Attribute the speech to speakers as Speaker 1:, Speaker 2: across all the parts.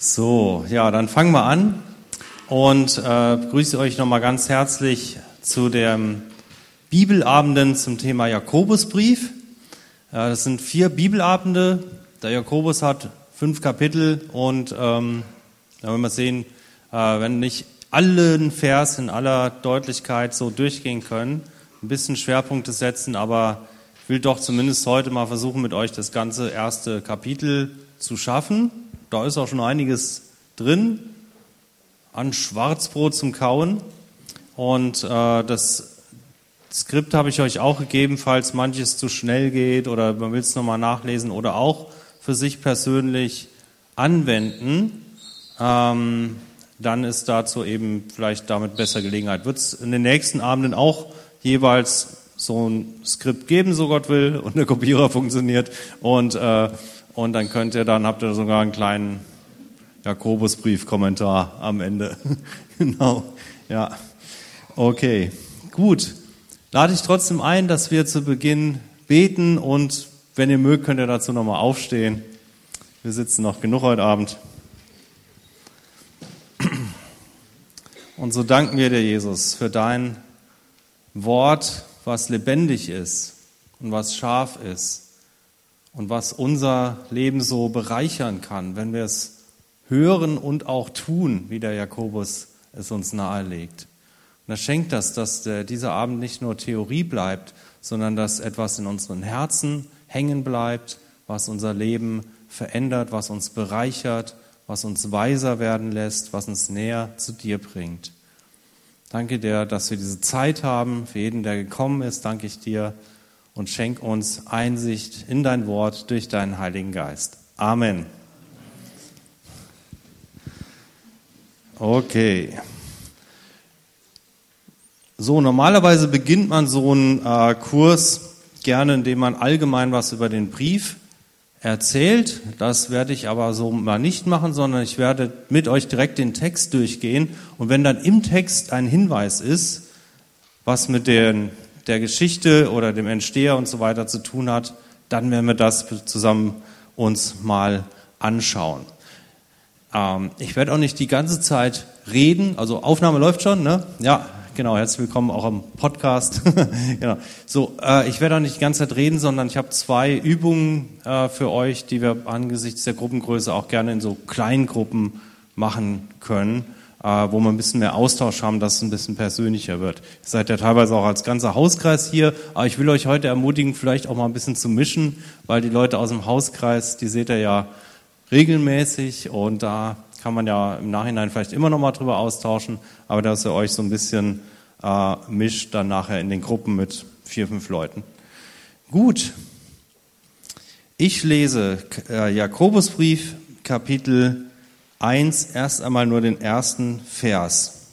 Speaker 1: So, ja, dann fangen wir an und begrüße euch nochmal ganz herzlich zu den Bibelabenden zum Thema Jakobusbrief. Das sind 4 Bibelabende. Der Jakobus hat 5 Kapitel und da werden wir sehen, wenn nicht allen Vers in aller Deutlichkeit so durchgehen können, ein bisschen Schwerpunkte setzen, aber ich will doch zumindest heute mal versuchen, mit euch das ganze erste Kapitel zu schaffen. Da ist auch schon einiges drin an Schwarzbrot zum Kauen. Und das Skript habe ich euch auch gegeben, falls manches zu schnell geht oder man will es nochmal nachlesen oder auch für sich persönlich anwenden. Dann ist dazu eben vielleicht damit besser Gelegenheit. Wird es in den nächsten Abenden auch jeweils so ein Skript geben, so Gott will, und der Kopierer funktioniert und dann habt ihr sogar einen kleinen Jakobusbrief-Kommentar am Ende. Genau, ja. Okay, gut. Lade ich trotzdem ein, dass wir zu Beginn beten und wenn ihr mögt, könnt ihr dazu nochmal aufstehen. Wir sitzen noch genug heute Abend. Und so danken wir dir, Jesus, für dein Wort, was lebendig ist und was scharf ist. Und was unser Leben so bereichern kann, wenn wir es hören und auch tun, wie der Jakobus es uns nahelegt. Und er schenkt das, dass dieser Abend nicht nur Theorie bleibt, sondern dass etwas in unseren Herzen hängen bleibt, was unser Leben verändert, was uns bereichert, was uns weiser werden lässt, was uns näher zu dir bringt. Danke dir, dass wir diese Zeit haben. Für jeden, der gekommen ist, danke ich dir. Und schenk uns Einsicht in dein Wort durch deinen Heiligen Geist. Amen. Okay. So, normalerweise beginnt man so einen Kurs gerne, indem man allgemein was über den Brief erzählt. Das werde ich aber so mal nicht machen, sondern ich werde mit euch direkt den Text durchgehen. Und wenn dann im Text ein Hinweis ist, was mit der Geschichte oder dem Entsteher und so weiter zu tun hat, dann werden wir das zusammen uns mal anschauen. Ich werde auch nicht die ganze Zeit reden, also Aufnahme läuft schon, ne? Ja, genau, herzlich willkommen auch am Podcast. Genau. So, ich werde auch nicht die ganze Zeit reden, sondern ich habe 2 Übungen für euch, die wir angesichts der Gruppengröße auch gerne in so Kleingruppen machen können, wo wir ein bisschen mehr Austausch haben, dass es ein bisschen persönlicher wird. Ihr seid ja teilweise auch als ganzer Hauskreis hier, aber ich will euch heute ermutigen, vielleicht auch mal ein bisschen zu mischen, weil die Leute aus dem Hauskreis, die seht ihr ja regelmäßig und da kann man ja im Nachhinein vielleicht immer noch mal drüber austauschen, aber dass ihr euch so ein bisschen mischt dann nachher in den Gruppen mit 4, 5 Leuten. Gut, ich lese Jakobusbrief, Kapitel 1, erst einmal nur den ersten Vers.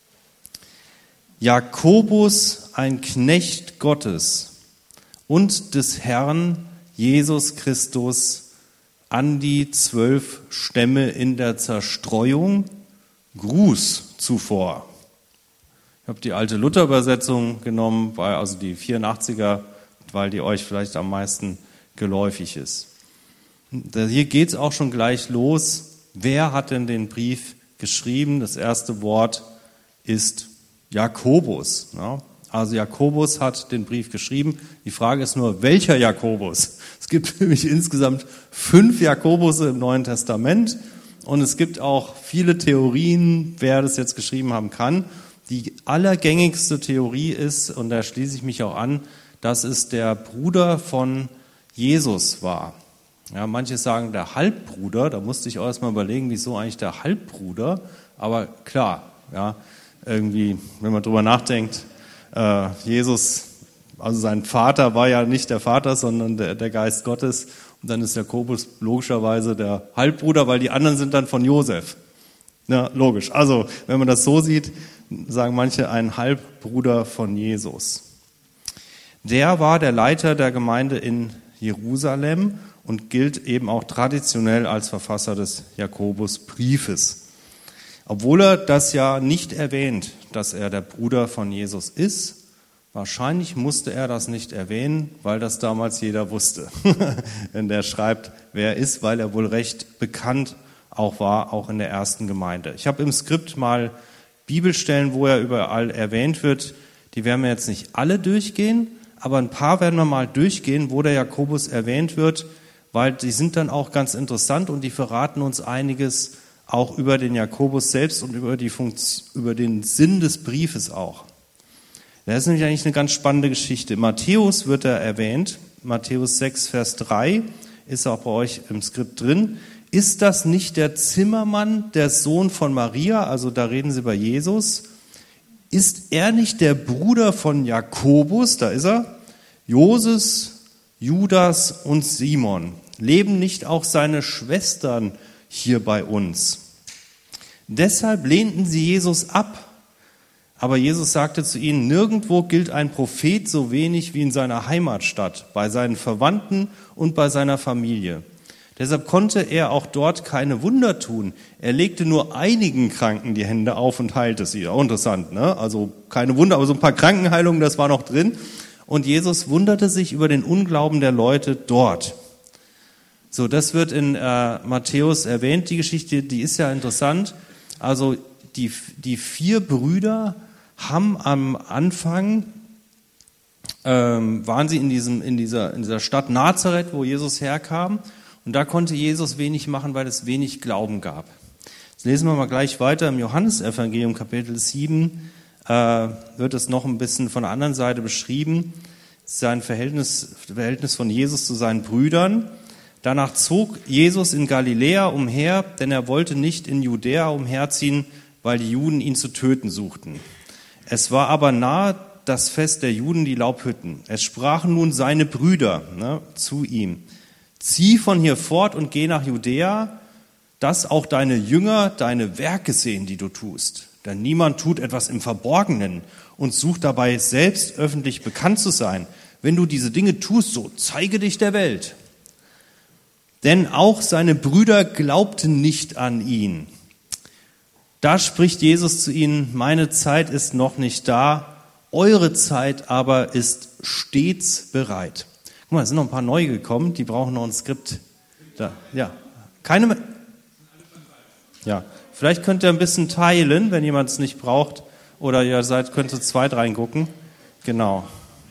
Speaker 1: Jakobus, ein Knecht Gottes und des Herrn Jesus Christus, an die 12 Stämme in der Zerstreuung, Gruß zuvor. Ich habe die alte Luther-Übersetzung genommen, also die 84er, weil die euch vielleicht am meisten geläufig ist. Hier geht es auch schon gleich los. Wer hat denn den Brief geschrieben? Das erste Wort ist Jakobus. Also Jakobus hat den Brief geschrieben. Die Frage ist nur, welcher Jakobus? Es gibt nämlich insgesamt 5 Jakobusse im Neuen Testament und es gibt auch viele Theorien, wer das jetzt geschrieben haben kann. Die allergängigste Theorie ist, und da schließe ich mich auch an, dass es der Bruder von Jesus war. Ja, manche sagen der Halbbruder, da musste ich auch erst mal überlegen, wieso eigentlich der Halbbruder, aber klar, ja, irgendwie, wenn man drüber nachdenkt, Jesus, also sein Vater war ja nicht der Vater, sondern der Geist Gottes und dann ist Jakobus logischerweise der Halbbruder, weil die anderen sind dann von Josef. Ja, logisch. Also, wenn man das so sieht, sagen manche ein Halbbruder von Jesus. Der war der Leiter der Gemeinde in Jerusalem und gilt eben auch traditionell als Verfasser des Jakobusbriefes. Obwohl er das ja nicht erwähnt, dass er der Bruder von Jesus ist, wahrscheinlich musste er das nicht erwähnen, weil das damals jeder wusste. Denn der schreibt, wer er ist, weil er wohl recht bekannt auch war, auch in der ersten Gemeinde. Ich habe im Skript mal Bibelstellen, wo er überall erwähnt wird. Die werden wir jetzt nicht alle durchgehen, aber ein paar werden wir mal durchgehen, wo der Jakobus erwähnt wird, weil die sind dann auch ganz interessant und die verraten uns einiges auch über den Jakobus selbst und über den Sinn des Briefes auch. Das ist nämlich eigentlich eine ganz spannende Geschichte. Matthäus wird da erwähnt, Matthäus 6, Vers 3, ist auch bei euch im Skript drin. Ist das nicht der Zimmermann, der Sohn von Maria? Also da reden sie bei Jesus. Ist er nicht der Bruder von Jakobus? Da ist er. Joses, Judas und Simon. Leben nicht auch seine Schwestern hier bei uns? Deshalb lehnten sie Jesus ab. Aber Jesus sagte zu ihnen, nirgendwo gilt ein Prophet so wenig wie in seiner Heimatstadt, bei seinen Verwandten und bei seiner Familie. Deshalb konnte er auch dort keine Wunder tun. Er legte nur einigen Kranken die Hände auf und heilte sie. Auch interessant, ne? Also keine Wunder, aber so ein paar Krankenheilungen, das war noch drin. Und Jesus wunderte sich über den Unglauben der Leute dort. So, das wird in Matthäus erwähnt, die Geschichte, die ist ja interessant. Also die 4 Brüder haben am Anfang, waren sie in dieser Stadt Nazareth, wo Jesus herkam. Und da konnte Jesus wenig machen, weil es wenig Glauben gab. Jetzt lesen wir mal gleich weiter im Johannesevangelium, Kapitel 7, wird es noch ein bisschen von der anderen Seite beschrieben, sein Verhältnis von Jesus zu seinen Brüdern. Danach zog Jesus in Galiläa umher, denn er wollte nicht in Judäa umherziehen, weil die Juden ihn zu töten suchten. Es war aber nahe das Fest der Juden, die Laubhütten. Es sprachen nun seine Brüder zu ihm: Zieh von hier fort und geh nach Judäa, dass auch deine Jünger deine Werke sehen, die du tust. Denn niemand tut etwas im Verborgenen und sucht dabei, selbst öffentlich bekannt zu sein. Wenn du diese Dinge tust, so zeige dich der Welt. Denn auch seine Brüder glaubten nicht an ihn. Da spricht Jesus zu ihnen: Meine Zeit ist noch nicht da, eure Zeit aber ist stets bereit. Guck mal, es sind noch ein paar neue gekommen, die brauchen noch ein Skript. Da, ja, keine mehr. Ja, vielleicht könnt ihr ein bisschen teilen, wenn jemand es nicht braucht. Oder ihr könnt zu zweit reingucken. Genau.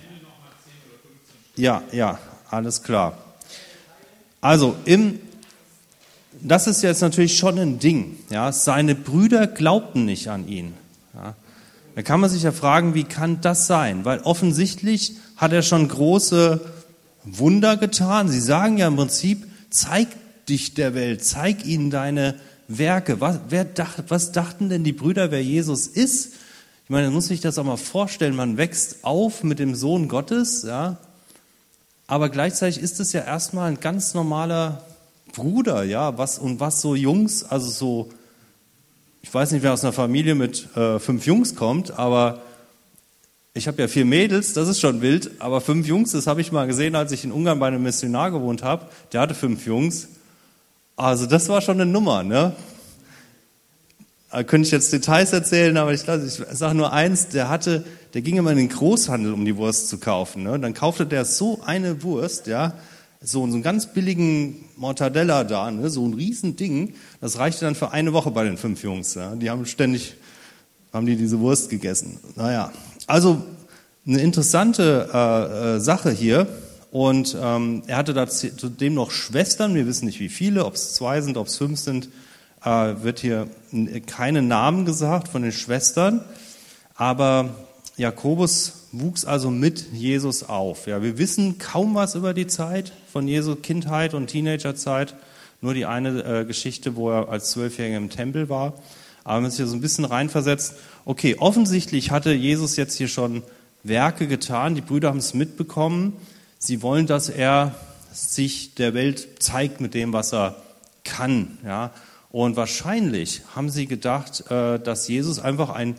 Speaker 1: Ja, alles klar. Also, das ist jetzt natürlich schon ein Ding. Ja, seine Brüder glaubten nicht an ihn. Ja, da kann man sich ja fragen, wie kann das sein? Weil offensichtlich hat er schon große Wunder getan. Sie sagen ja im Prinzip, zeig dich der Welt, zeig ihnen deine Werke. Was dachten denn die Brüder, wer Jesus ist? Ich meine, man muss sich das auch mal vorstellen, man wächst auf mit dem Sohn Gottes, ja, aber gleichzeitig ist es ja erstmal ein ganz normaler Bruder, ja, was so Jungs, also so, ich weiß nicht, wer aus einer Familie mit 5 Jungs kommt, aber ich habe ja 4 Mädels, das ist schon wild, aber 5 Jungs, das habe ich mal gesehen, als ich in Ungarn bei einem Missionar gewohnt habe, der hatte 5 Jungs, also das war schon eine Nummer, ne? Da könnte ich jetzt Details erzählen, aber ich sage nur eins, der ging immer in den Großhandel, um die Wurst zu kaufen, ne? Dann kaufte der so eine Wurst, ja, so einen ganz billigen Mortadella da, ne? So ein Riesending, das reichte dann für eine Woche bei den 5 Jungs, ja? Die haben diese Wurst gegessen. Naja, also eine interessante Sache hier. Und er hatte zudem noch Schwestern, wir wissen nicht wie viele, ob es 2 sind, ob es 5 sind, wird hier keine Namen gesagt von den Schwestern. Aber Jakobus wuchs also mit Jesus auf. Ja, wir wissen kaum was über die Zeit von Jesu Kindheit und Teenagerzeit, nur die eine Geschichte, wo er als 12-Jähriger im Tempel war. Aber wenn man sich hier so ein bisschen reinversetzt, okay, offensichtlich hatte Jesus jetzt hier schon Werke getan, die Brüder haben es mitbekommen. Sie wollen, dass er sich der Welt zeigt mit dem, was er kann. Ja? Und wahrscheinlich haben sie gedacht, dass Jesus einfach ein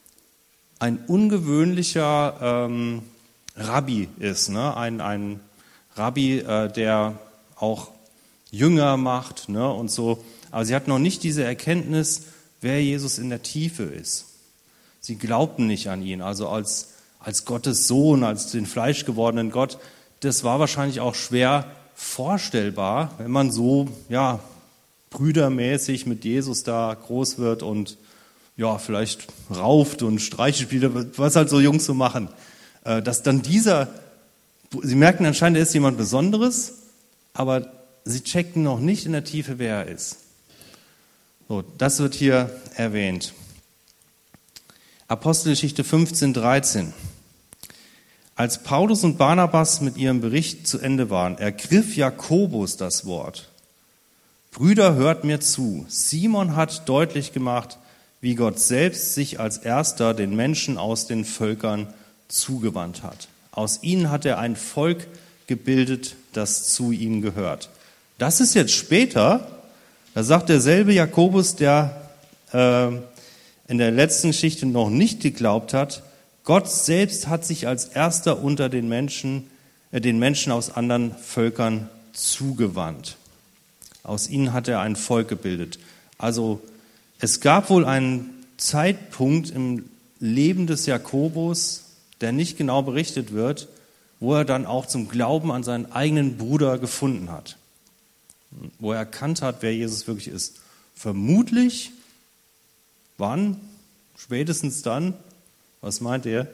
Speaker 1: ungewöhnlicher Rabbi ist. Ne? Ein Rabbi, der auch Jünger macht, ne? Und so. Aber sie hatten noch nicht diese Erkenntnis, wer Jesus in der Tiefe ist. Sie glaubten nicht an ihn, also als Gottes Sohn, als den fleischgewordenen Gott. Das war wahrscheinlich auch schwer vorstellbar, wenn man so brüdermäßig mit Jesus da groß wird und ja, vielleicht rauft und Streiche spielt, was halt so Jungs so machen. Dass dann sie merken anscheinend, er ist jemand Besonderes, aber sie checken noch nicht in der Tiefe, wer er ist. So, das wird hier erwähnt. Apostelgeschichte 15,13. Als Paulus und Barnabas mit ihrem Bericht zu Ende waren, ergriff Jakobus das Wort. Brüder, hört mir zu. Simon hat deutlich gemacht, wie Gott selbst sich als Erster den Menschen aus den Völkern zugewandt hat. Aus ihnen hat er ein Volk gebildet, das zu ihm gehört. Das ist jetzt später, da sagt derselbe Jakobus, der in der letzten Geschichte noch nicht geglaubt hat, Gott selbst hat sich als Erster unter den Menschen aus anderen Völkern zugewandt. Aus ihnen hat er ein Volk gebildet. Also es gab wohl einen Zeitpunkt im Leben des Jakobus, der nicht genau berichtet wird, wo er dann auch zum Glauben an seinen eigenen Bruder gefunden hat. Wo er erkannt hat, wer Jesus wirklich ist. Vermutlich, wann? Spätestens dann? Was meint ihr?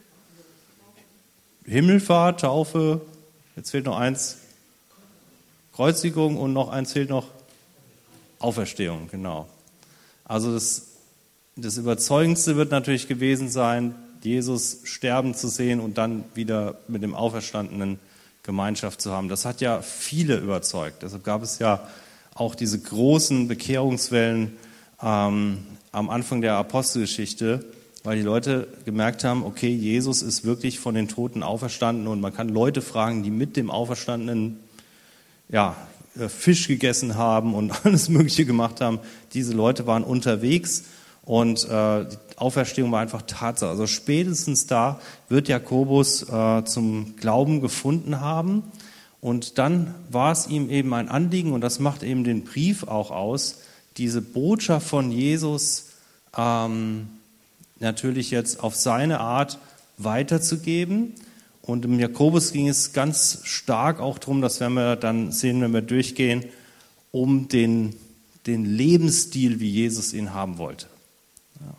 Speaker 1: Himmelfahrt, Taufe, jetzt fehlt noch eins. Kreuzigung und noch eins fehlt noch. Auferstehung, genau. Also das Überzeugendste wird natürlich gewesen sein, Jesus sterben zu sehen und dann wieder mit dem Auferstandenen Gemeinschaft zu haben. Das hat ja viele überzeugt. Deshalb gab es ja auch diese großen Bekehrungswellen am Anfang der Apostelgeschichte, weil die Leute gemerkt haben, okay, Jesus ist wirklich von den Toten auferstanden und man kann Leute fragen, die mit dem Auferstandenen Fisch gegessen haben und alles Mögliche gemacht haben. Diese Leute waren unterwegs und die Auferstehung war einfach Tatsache. Also spätestens da wird Jakobus zum Glauben gefunden haben und dann war es ihm eben ein Anliegen und das macht eben den Brief auch aus, diese Botschaft von Jesus natürlich jetzt auf seine Art weiterzugeben. Und im Jakobus ging es ganz stark auch darum, das werden wir dann sehen, wenn wir durchgehen, um den Lebensstil, wie Jesus ihn haben wollte. Ja.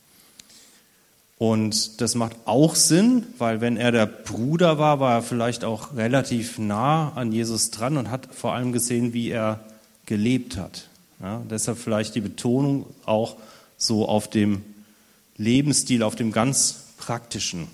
Speaker 1: Und das macht auch Sinn, weil wenn er der Bruder war, war er vielleicht auch relativ nah an Jesus dran und hat vor allem gesehen, wie er gelebt hat. Ja, deshalb vielleicht die Betonung auch so auf dem Lebensstil, auf dem ganz praktischen.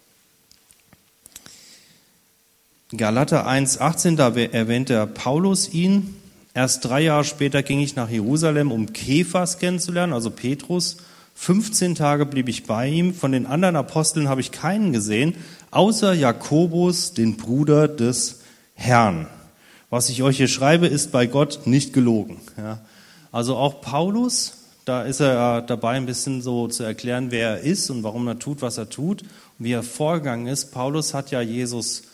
Speaker 1: Galater 1,18, da erwähnt der Paulus ihn. Erst 3 Jahre später ging ich nach Jerusalem, um Kephas kennenzulernen, also Petrus. 15 Tage blieb ich bei ihm. Von den anderen Aposteln habe ich keinen gesehen, außer Jakobus, den Bruder des Herrn. Was ich euch hier schreibe, ist bei Gott nicht gelogen. Ja. Also auch Paulus, da ist er dabei, ein bisschen so zu erklären, wer er ist und warum er tut, was er tut und wie er vorgegangen ist. Paulus hat ja Jesus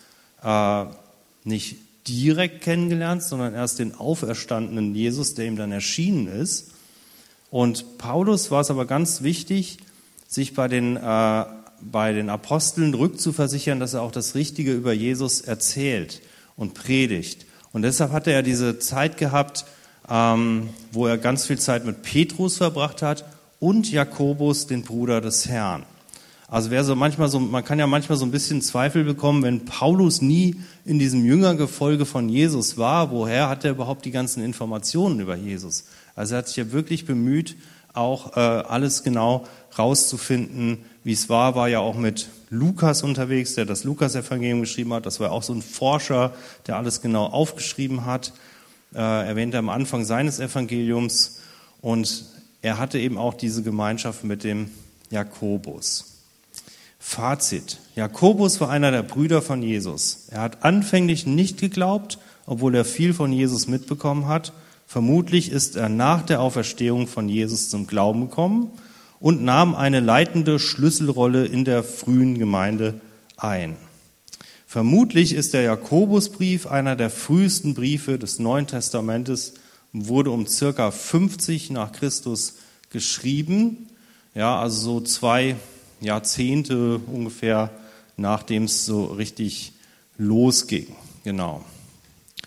Speaker 1: nicht direkt kennengelernt, sondern erst den auferstandenen Jesus, der ihm dann erschienen ist. Und Paulus war es aber ganz wichtig, sich bei den Aposteln rückzuversichern, dass er auch das Richtige über Jesus erzählt und predigt. Und deshalb hatte er diese Zeit gehabt, wo er ganz viel Zeit mit Petrus verbracht hat und Jakobus, den Bruder des Herrn. Also man kann ja manchmal so ein bisschen Zweifel bekommen, wenn Paulus nie in diesem Jüngergefolge von Jesus war, woher hat er überhaupt die ganzen Informationen über Jesus? Also er hat sich ja wirklich bemüht, auch alles genau rauszufinden, wie es war ja auch mit Lukas unterwegs, der das Lukas-Evangelium geschrieben hat. Das war auch so ein Forscher, der alles genau aufgeschrieben hat, erwähnt er am Anfang seines Evangeliums. Und er hatte eben auch diese Gemeinschaft mit dem Jakobus. Fazit. Jakobus war einer der Brüder von Jesus. Er hat anfänglich nicht geglaubt, obwohl er viel von Jesus mitbekommen hat. Vermutlich ist er nach der Auferstehung von Jesus zum Glauben gekommen und nahm eine leitende Schlüsselrolle in der frühen Gemeinde ein. Vermutlich ist der Jakobusbrief einer der frühesten Briefe des Neuen Testamentes und wurde um circa 50 nach Christus geschrieben. Ja, also so 2 Jahrzehnte ungefähr, nachdem es so richtig losging. Genau.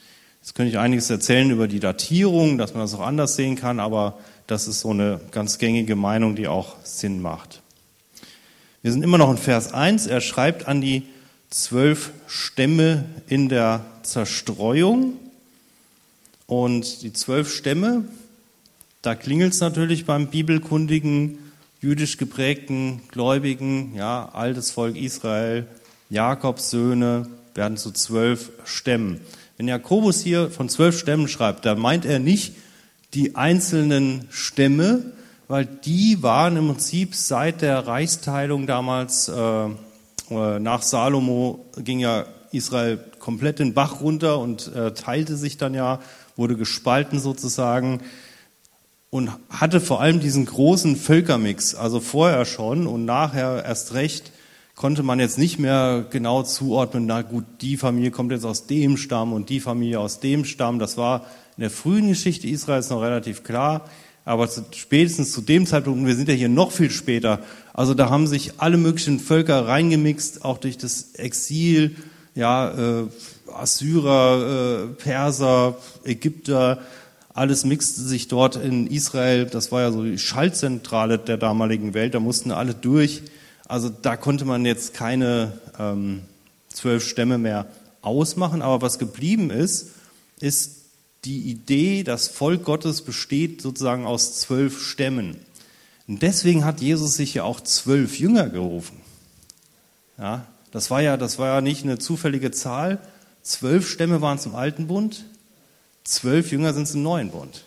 Speaker 1: Jetzt könnte ich einiges erzählen über die Datierung, dass man das auch anders sehen kann, aber das ist so eine ganz gängige Meinung, die auch Sinn macht. Wir sind immer noch in Vers 1. Er schreibt an die 12 Stämme in der Zerstreuung. Und die 12 Stämme, da klingelt es natürlich beim bibelkundigen, jüdisch geprägten Gläubigen, ja, altes Volk Israel, Jakobs Söhne werden zu 12 Stämmen. Wenn Jakobus hier von 12 Stämmen schreibt, da meint er nicht die einzelnen Stämme, weil die waren im Prinzip seit der Reichsteilung damals, nach Salomo ging ja Israel komplett den Bach runter und teilte sich dann ja, wurde gespalten sozusagen und hatte vor allem diesen großen Völkermix, also vorher schon und nachher erst recht, konnte man jetzt nicht mehr genau zuordnen, na gut, die Familie kommt jetzt aus dem Stamm und die Familie aus dem Stamm. Das war in der frühen Geschichte Israels noch relativ klar, aber spätestens zu dem Zeitpunkt, und wir sind ja hier noch viel später, also da haben sich alle möglichen Völker reingemixt, auch durch das Exil, ja, Assyrer, Perser, Ägypter, alles mixte sich dort in Israel. Das war ja so die Schaltzentrale der damaligen Welt, da mussten alle durch. Also da konnte man jetzt keine 12 Stämme mehr ausmachen, aber was geblieben ist die Idee, das Volk Gottes besteht sozusagen aus 12 Stämmen. Und deswegen hat Jesus sich ja auch 12 Jünger gerufen. Ja, das war ja nicht eine zufällige Zahl. 12 Stämme waren es im Alten Bund, 12 Jünger sind es im Neuen Bund.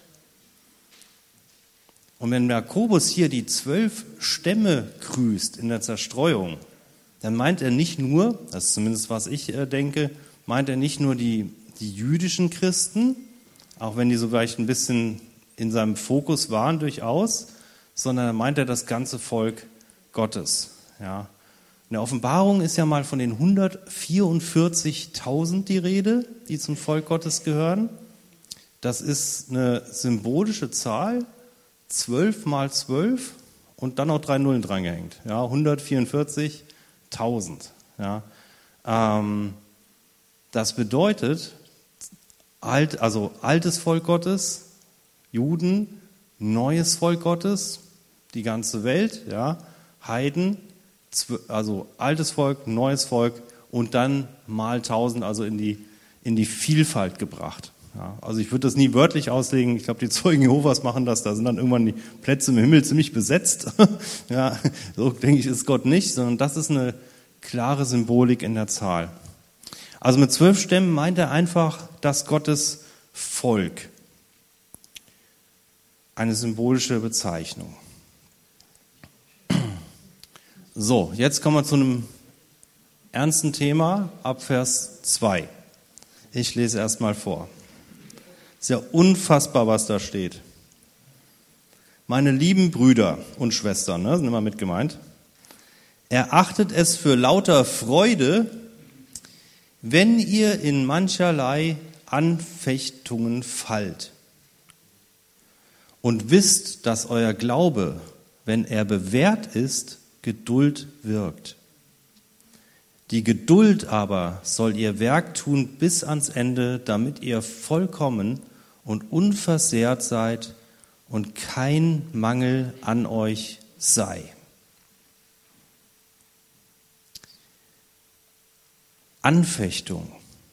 Speaker 1: Und wenn Jakobus hier die 12 Stämme grüßt in der Zerstreuung, dann meint er nicht nur, das ist zumindest was ich denke, meint er nicht nur die jüdischen Christen, auch wenn die so vielleicht ein bisschen in seinem Fokus waren durchaus, sondern meint er das ganze Volk Gottes. Ja. In der Offenbarung ist ja mal von den 144.000 die Rede, die zum Volk Gottes gehören. Das ist eine symbolische Zahl, 12 mal 12 und dann noch 3 Nullen dran gehängt. Ja, 144.000. Ja. Das bedeutet, also altes Volk Gottes, Juden, neues Volk Gottes, die ganze Welt, ja, Heiden, also altes Volk, neues Volk und dann mal 1000, also in die Vielfalt gebracht. Ja, also ich würde das nie wörtlich auslegen. Ich glaube, die Zeugen Jehovas machen das. Da sind dann irgendwann die Plätze im Himmel ziemlich besetzt. Ja, so denke ich, ist Gott nicht, sondern das ist eine klare Symbolik in der Zahl. Also mit 12 Stämmen meint er einfach das Gottes Volk. Eine symbolische Bezeichnung. So, jetzt kommen wir zu einem ernsten Thema ab Vers 2. Ich lese erst mal vor. Ist ja unfassbar, was da steht. Meine lieben Brüder und Schwestern, ne, sind immer mit gemeint, erachtet es für lauter Freude, wenn ihr in mancherlei Anfechtungen fallt und wisst, dass euer Glaube, wenn er bewährt ist, Geduld wirkt. Die Geduld aber soll ihr Werk tun bis ans Ende, damit ihr vollkommen und unversehrt seid und kein Mangel an euch sei. Anfechtung.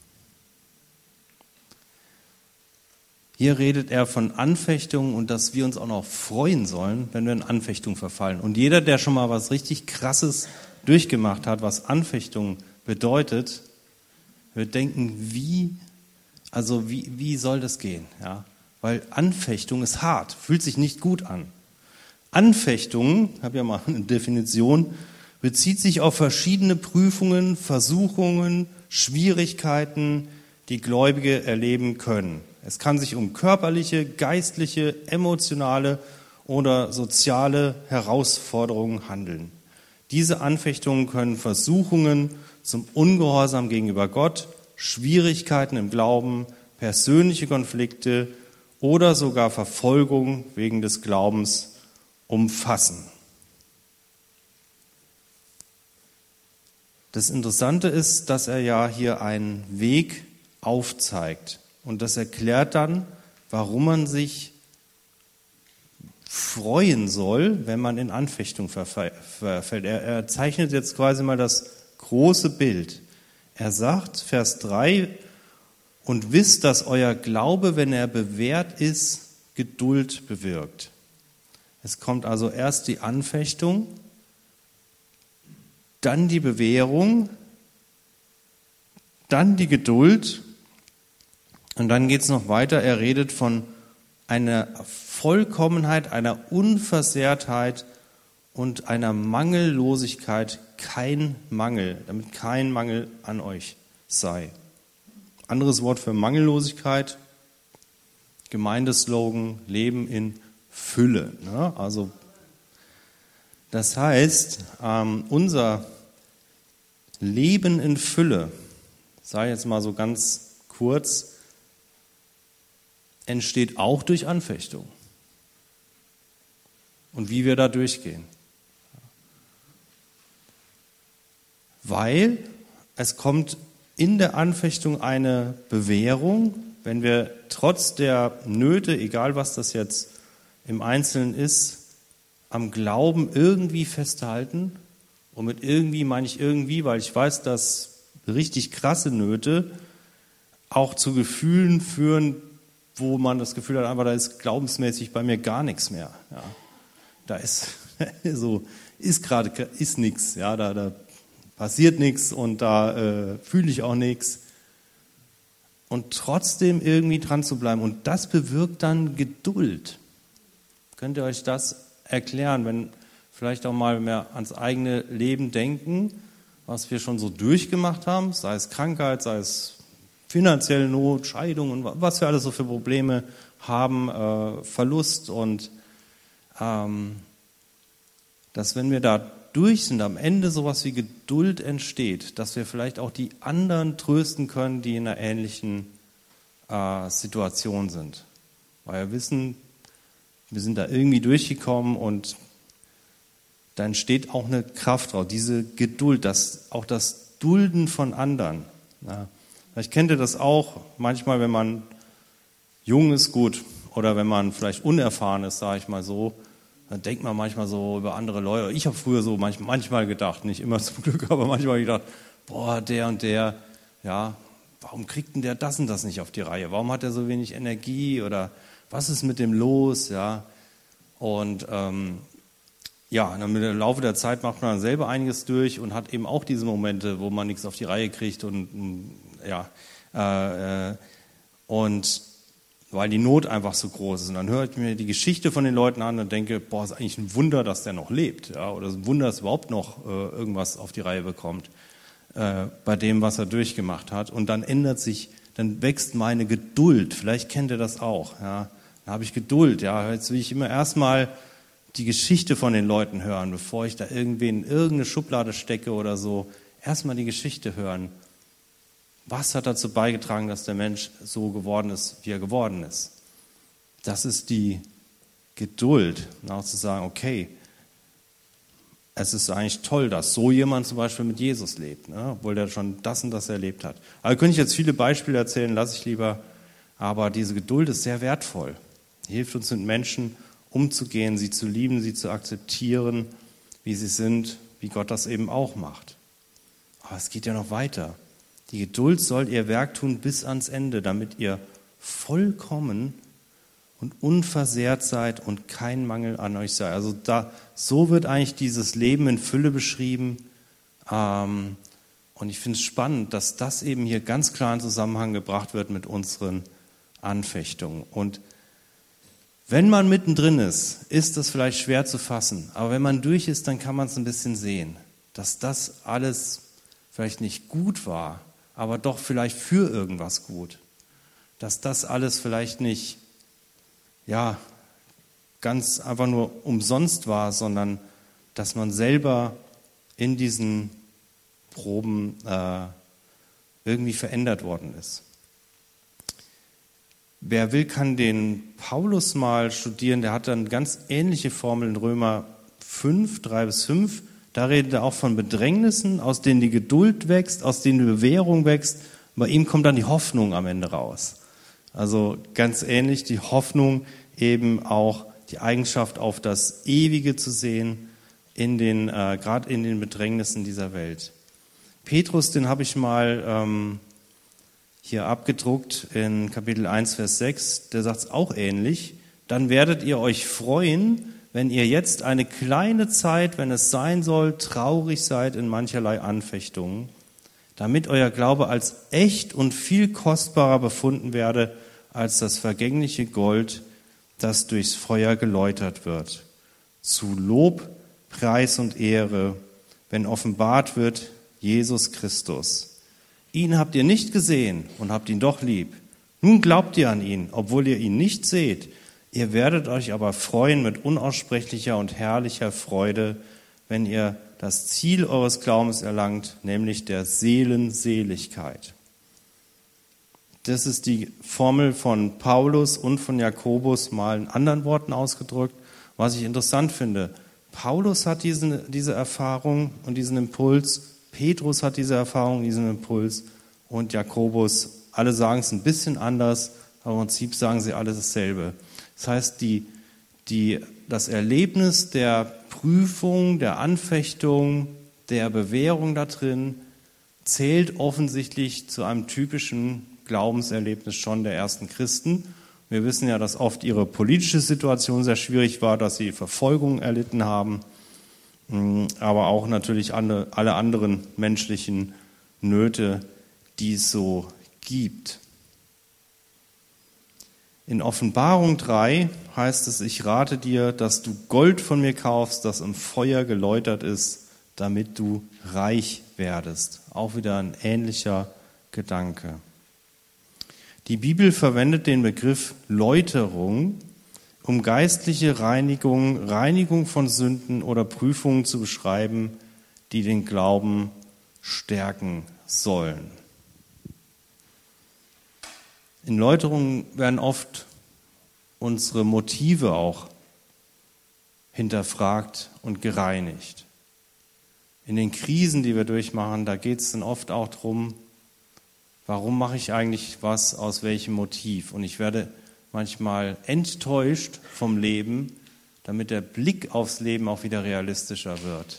Speaker 1: Hier redet er von Anfechtung und dass wir uns auch noch freuen sollen, wenn wir in Anfechtung verfallen. Und jeder, der schon mal was richtig Krasses durchgemacht hat, was Anfechtung bedeutet, wird denken, wie soll das gehen? Ja? Weil Anfechtung ist hart, fühlt sich nicht gut an. Anfechtung, ich habe ja mal eine Definition, bezieht sich auf verschiedene Prüfungen, Versuchungen, Schwierigkeiten, die Gläubige erleben können. Es kann sich um körperliche, geistliche, emotionale oder soziale Herausforderungen handeln. Diese Anfechtungen können Versuchungen zum Ungehorsam gegenüber Gott, Schwierigkeiten im Glauben, persönliche Konflikte oder sogar Verfolgung wegen des Glaubens umfassen. Das Interessante ist, dass er ja hier einen Weg aufzeigt. Und das erklärt dann, warum man sich freuen soll, wenn man in Anfechtung verfällt. Er zeichnet jetzt quasi mal das große Bild. Er sagt, Vers 3, und wisst, dass euer Glaube, wenn er bewährt ist, Geduld bewirkt. Es kommt also erst die Anfechtung, dann die Bewährung, dann die Geduld und dann geht es noch weiter. Er redet von einer Vollkommenheit, einer Unversehrtheit und einer Mangellosigkeit, kein Mangel, damit kein Mangel an euch sei. Anderes Wort für Mangellosigkeit, Gemeindeslogan, Leben in Fülle. Ne? Also das heißt, unser Leben in Fülle, sage ich jetzt mal so ganz kurz, entsteht auch durch Anfechtung. Und wie wir da durchgehen. Weil es kommt in der Anfechtung eine Bewährung, wenn wir trotz der Nöte, egal was das jetzt im Einzelnen ist, am Glauben irgendwie festhalten. Und mit irgendwie meine ich irgendwie, weil ich weiß, dass richtig krasse Nöte auch zu Gefühlen führen, wo man das Gefühl hat, aber da ist glaubensmäßig bei mir gar nichts mehr. Ja. Da ist so, ist nichts, ja, da passiert nichts und da fühle ich auch nichts. Und trotzdem irgendwie dran zu bleiben. Und das bewirkt dann Geduld. Könnt ihr euch das erklären, wenn vielleicht auch mal mehr ans eigene Leben denken, was wir schon so durchgemacht haben, sei es Krankheit, sei es finanzielle Not, Scheidung und was wir alles so für Probleme haben, Verlust und dass wenn wir da durch sind, am Ende sowas wie Geduld entsteht, dass wir vielleicht auch die anderen trösten können, die in einer ähnlichen Situation sind. Weil wir wissen, wir sind da irgendwie durchgekommen und da entsteht auch eine Kraft drauf, diese Geduld, auch das Dulden von anderen. Ja. Vielleicht kennt ihr das auch, manchmal, wenn man jung ist, gut, oder wenn man vielleicht unerfahren ist, sage ich mal so, dann denkt man manchmal so über andere Leute. Ich habe früher so manchmal gedacht, nicht immer zum Glück, aber manchmal gedacht, boah, der und der, ja, warum kriegt denn der das und das nicht auf die Reihe? Warum hat er so wenig Energie oder was ist mit dem los? Ja, und ja, dann mit dem Laufe der Zeit macht man dann selber einiges durch und hat eben auch diese Momente, wo man nichts auf die Reihe kriegt und ja, und weil die Not einfach so groß ist. Und dann höre ich mir die Geschichte von den Leuten an und denke, boah, ist eigentlich ein Wunder, dass der noch lebt. Ja, oder ist ein Wunder, dass er überhaupt noch irgendwas auf die Reihe bekommt bei dem, was er durchgemacht hat. Und dann dann wächst meine Geduld. Vielleicht kennt ihr das auch. Ja. Dann habe ich Geduld. Ja. Jetzt will ich immer erstmal die Geschichte von den Leuten hören, bevor ich da irgendwen in irgendeine Schublade stecke oder so. Erstmal die Geschichte hören. Was hat dazu beigetragen, dass der Mensch so geworden ist, wie er geworden ist? Das ist die Geduld, auch zu sagen, okay, es ist eigentlich toll, dass so jemand zum Beispiel mit Jesus lebt, ne? Obwohl der schon das und das erlebt hat. Also könnte ich jetzt viele Beispiele erzählen, lasse ich lieber, aber diese Geduld ist sehr wertvoll. Die hilft uns mit Menschen umzugehen, sie zu lieben, sie zu akzeptieren, wie sie sind, wie Gott das eben auch macht. Aber es geht ja noch weiter. Die Geduld soll ihr Werk tun bis ans Ende, damit ihr vollkommen und unversehrt seid und kein Mangel an euch sei. Also so wird eigentlich dieses Leben in Fülle beschrieben. Und ich finde es spannend, dass das eben hier ganz klar in Zusammenhang gebracht wird mit unseren Anfechtungen. Und wenn man mittendrin ist, ist das vielleicht schwer zu fassen. Aber wenn man durch ist, dann kann man es ein bisschen sehen, dass das alles vielleicht nicht gut war, aber doch vielleicht für irgendwas gut. Dass das alles vielleicht nicht, ja, ganz einfach nur umsonst war, sondern dass man selber in diesen Proben irgendwie verändert worden ist. Wer will, kann den Paulus mal studieren. Der hat dann ganz ähnliche Formeln in Römer 5, 3-5. Da redet er auch von Bedrängnissen, aus denen die Geduld wächst, aus denen die Bewährung wächst. Bei ihm kommt dann die Hoffnung am Ende raus. Also ganz ähnlich die Hoffnung, eben auch die Eigenschaft auf das Ewige zu sehen, gerade in den Bedrängnissen dieser Welt. Petrus, den habe ich mal hier abgedruckt in Kapitel 1, Vers 6, der sagt es auch ähnlich. Dann werdet ihr euch freuen, wenn ihr jetzt eine kleine Zeit, wenn es sein soll, traurig seid in mancherlei Anfechtungen, damit euer Glaube als echt und viel kostbarer befunden werde als das vergängliche Gold, das durchs Feuer geläutert wird. Zu Lob, Preis und Ehre, wenn offenbart wird Jesus Christus. Ihn habt ihr nicht gesehen und habt ihn doch lieb. Nun glaubt ihr an ihn, obwohl ihr ihn nicht seht. Ihr werdet euch aber freuen mit unaussprechlicher und herrlicher Freude, wenn ihr das Ziel eures Glaubens erlangt, nämlich der Seelenseligkeit. Das ist die Formel von Paulus und von Jakobus mal in anderen Worten ausgedrückt. Was ich interessant finde, Paulus hat diese Erfahrung und diesen Impuls, Petrus hat diese Erfahrung, diesen Impuls und Jakobus, alle sagen es ein bisschen anders, aber im Prinzip sagen sie alle dasselbe. Das heißt, das Erlebnis der Prüfung, der Anfechtung, der Bewährung da drin zählt offensichtlich zu einem typischen Glaubenserlebnis schon der ersten Christen. Wir wissen ja, dass oft ihre politische Situation sehr schwierig war, dass sie Verfolgung erlitten haben, aber auch natürlich alle anderen menschlichen Nöte, die es so gibt. In Offenbarung 3 heißt es, ich rate dir, dass du Gold von mir kaufst, das im Feuer geläutert ist, damit du reich werdest. Auch wieder ein ähnlicher Gedanke. Die Bibel verwendet den Begriff Läuterung, um geistliche Reinigung von Sünden oder Prüfungen zu beschreiben, die den Glauben stärken sollen. In Läuterungen werden oft unsere Motive auch hinterfragt und gereinigt. In den Krisen, die wir durchmachen, da geht es dann oft auch darum, warum mache ich eigentlich was, aus welchem Motiv? Und ich werde manchmal enttäuscht vom Leben, damit der Blick aufs Leben auch wieder realistischer wird.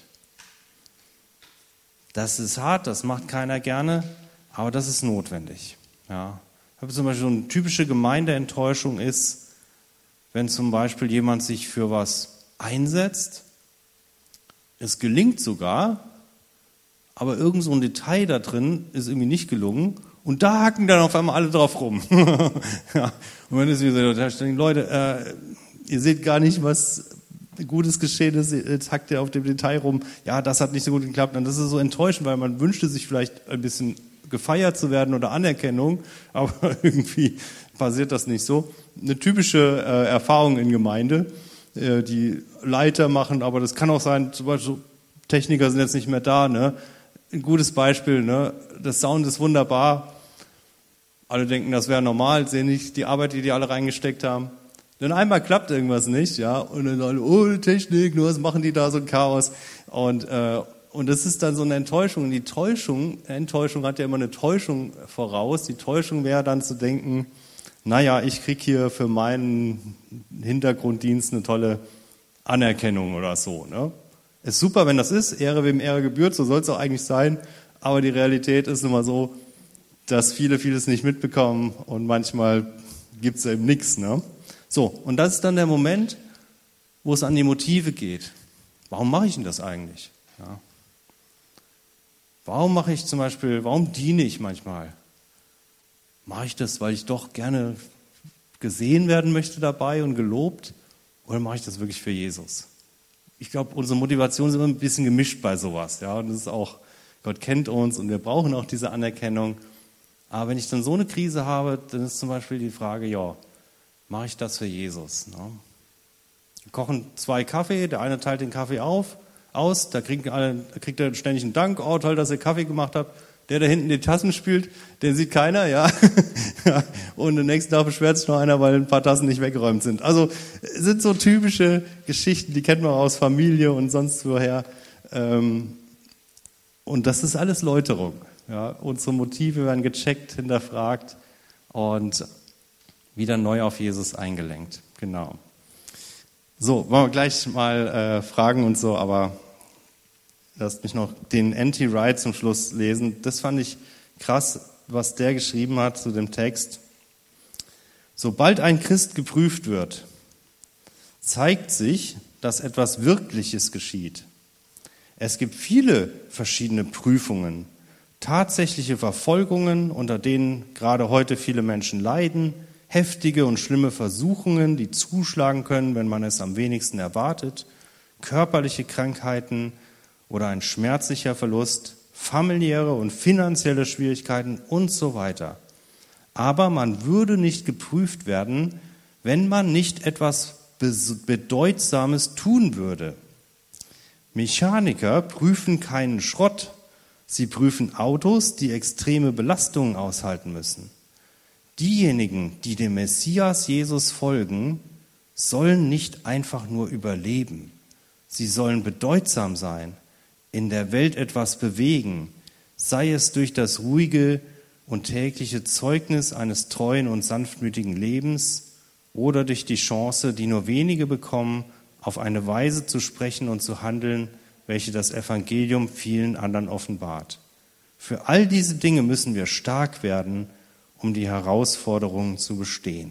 Speaker 1: Das ist hart, das macht keiner gerne, aber das ist notwendig. Ja. Zum Beispiel so eine typische Gemeindeenttäuschung ist, wenn zum Beispiel jemand sich für was einsetzt, es gelingt sogar, aber irgend so ein Detail da drin ist irgendwie nicht gelungen und da hacken dann auf einmal alle drauf rum. Ja. Und wenn es wie so, da stehen Leute, ihr seht gar nicht, was Gutes geschehen ist, jetzt hackt ihr auf dem Detail rum, ja, das hat nicht so gut geklappt. Und das ist so enttäuschend, weil man wünschte sich vielleicht ein bisschen gefeiert zu werden oder Anerkennung, aber irgendwie passiert das nicht so. Eine typische Erfahrung in Gemeinde, die Leiter machen, aber das kann auch sein, zum Beispiel Techniker sind jetzt nicht mehr da, ne? Ein gutes Beispiel, ne? Das Sound ist wunderbar, alle denken, das wäre normal, sehen nicht die Arbeit, die alle reingesteckt haben. Dann einmal klappt irgendwas nicht, ja, und dann sagen, oh, Technik, nur was machen die da, so ein Chaos. Und das ist dann so eine Enttäuschung. Und die Enttäuschung hat ja immer eine Täuschung voraus. Die Täuschung wäre dann zu denken, naja, ich kriege hier für meinen Hintergrunddienst eine tolle Anerkennung oder so. Ne? Ist super, wenn das ist, Ehre wem Ehre gebührt, so soll es auch eigentlich sein. Aber die Realität ist immer so, dass viele vieles nicht mitbekommen und manchmal gibt es eben nichts. Ne? So, und das ist dann der Moment, wo es an die Motive geht. Warum mache ich denn das eigentlich? Ja. Warum diene ich manchmal? Mache ich das, weil ich doch gerne gesehen werden möchte dabei und gelobt? Oder mache ich das wirklich für Jesus? Ich glaube, unsere Motivation ist immer ein bisschen gemischt bei sowas. Ja? Und das ist auch, Gott kennt uns und wir brauchen auch diese Anerkennung. Aber wenn ich dann so eine Krise habe, dann ist zum Beispiel die Frage, ja, mache ich das für Jesus? Ne? Wir kochen 2 Kaffee, der eine teilt den Kaffee aus, da kriegt er ständig einen Dank, oh toll, dass ihr Kaffee gemacht habt. Der da hinten die Tassen spült, den sieht keiner, ja. Und am nächsten Tag beschwert sich noch einer, weil ein paar Tassen nicht weggeräumt sind. Also sind so typische Geschichten, die kennt man aus Familie und sonst woher. Und das ist alles Läuterung. Ja. Unsere Motive werden gecheckt, hinterfragt und wieder neu auf Jesus eingelenkt. Genau. So, wollen wir gleich mal fragen und so, aber lasst mich noch den N.T. Wright zum Schluss lesen. Das fand ich krass, was der geschrieben hat zu dem Text. Sobald ein Christ geprüft wird, zeigt sich, dass etwas Wirkliches geschieht. Es gibt viele verschiedene Prüfungen, tatsächliche Verfolgungen, unter denen gerade heute viele Menschen leiden, heftige und schlimme Versuchungen, die zuschlagen können, wenn man es am wenigsten erwartet, körperliche Krankheiten oder ein schmerzlicher Verlust, familiäre und finanzielle Schwierigkeiten und so weiter. Aber man würde nicht geprüft werden, wenn man nicht etwas Bedeutsames tun würde. Mechaniker prüfen keinen Schrott, sie prüfen Autos, die extreme Belastungen aushalten müssen. Diejenigen, die dem Messias Jesus folgen, sollen nicht einfach nur überleben. Sie sollen bedeutsam sein, in der Welt etwas bewegen, sei es durch das ruhige und tägliche Zeugnis eines treuen und sanftmütigen Lebens oder durch die Chance, die nur wenige bekommen, auf eine Weise zu sprechen und zu handeln, welche das Evangelium vielen anderen offenbart. Für all diese Dinge müssen wir stark werden, um die Herausforderungen zu bestehen.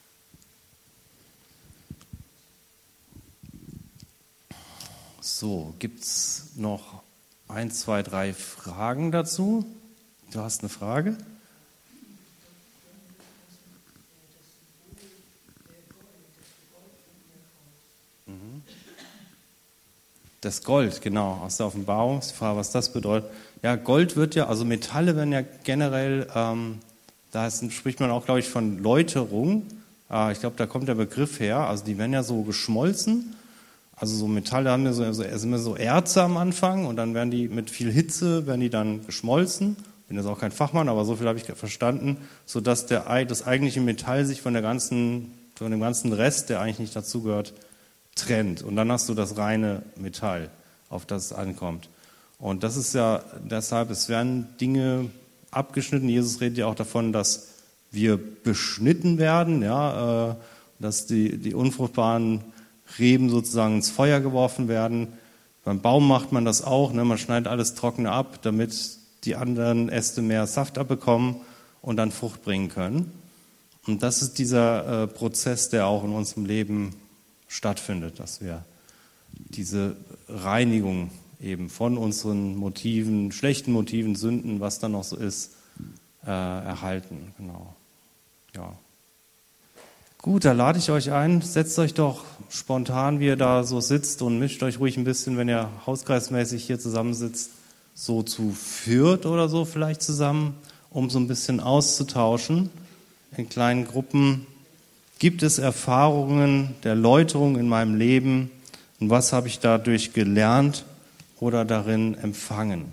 Speaker 1: So, gibt es noch 1, 2, 3 Fragen dazu? Du hast eine Frage? Das Gold, genau, aus der Offenbarung. Die Frage, was das bedeutet. Ja, Gold wird ja, also Metalle werden ja generell, spricht man auch, glaube ich, von Läuterung. Ich glaube, da kommt der Begriff her. Also die werden ja so geschmolzen. Also so Metalle haben ja sind immer so Erze am Anfang und dann werden die mit viel Hitze dann geschmolzen. Ich bin jetzt auch kein Fachmann, aber so viel habe ich verstanden, sodass das eigentliche Metall sich von dem ganzen Rest, der eigentlich nicht dazugehört, trennt. Und dann hast du das reine Metall, auf das es ankommt. Und das ist ja deshalb, es werden Dinge abgeschnitten. Jesus redet ja auch davon, dass wir beschnitten werden, ja, dass die unfruchtbaren Reben sozusagen ins Feuer geworfen werden. Beim Baum macht man das auch, ne? Man schneidet alles Trockene ab, damit die anderen Äste mehr Saft abbekommen und dann Frucht bringen können. Und das ist dieser Prozess, der auch in unserem Leben stattfindet, dass wir diese Reinigung eben von unseren Motiven, schlechten Motiven, Sünden, was da noch so ist, erhalten. Genau. Ja. Gut, da lade ich euch ein, setzt euch doch spontan, wie ihr da so sitzt und mischt euch ruhig ein bisschen, wenn ihr hauskreismäßig hier zusammensitzt, so zu viert oder so vielleicht zusammen, um so ein bisschen auszutauschen in kleinen Gruppen. Gibt es Erfahrungen der Läuterung in meinem Leben und was habe ich dadurch gelernt oder darin empfangen?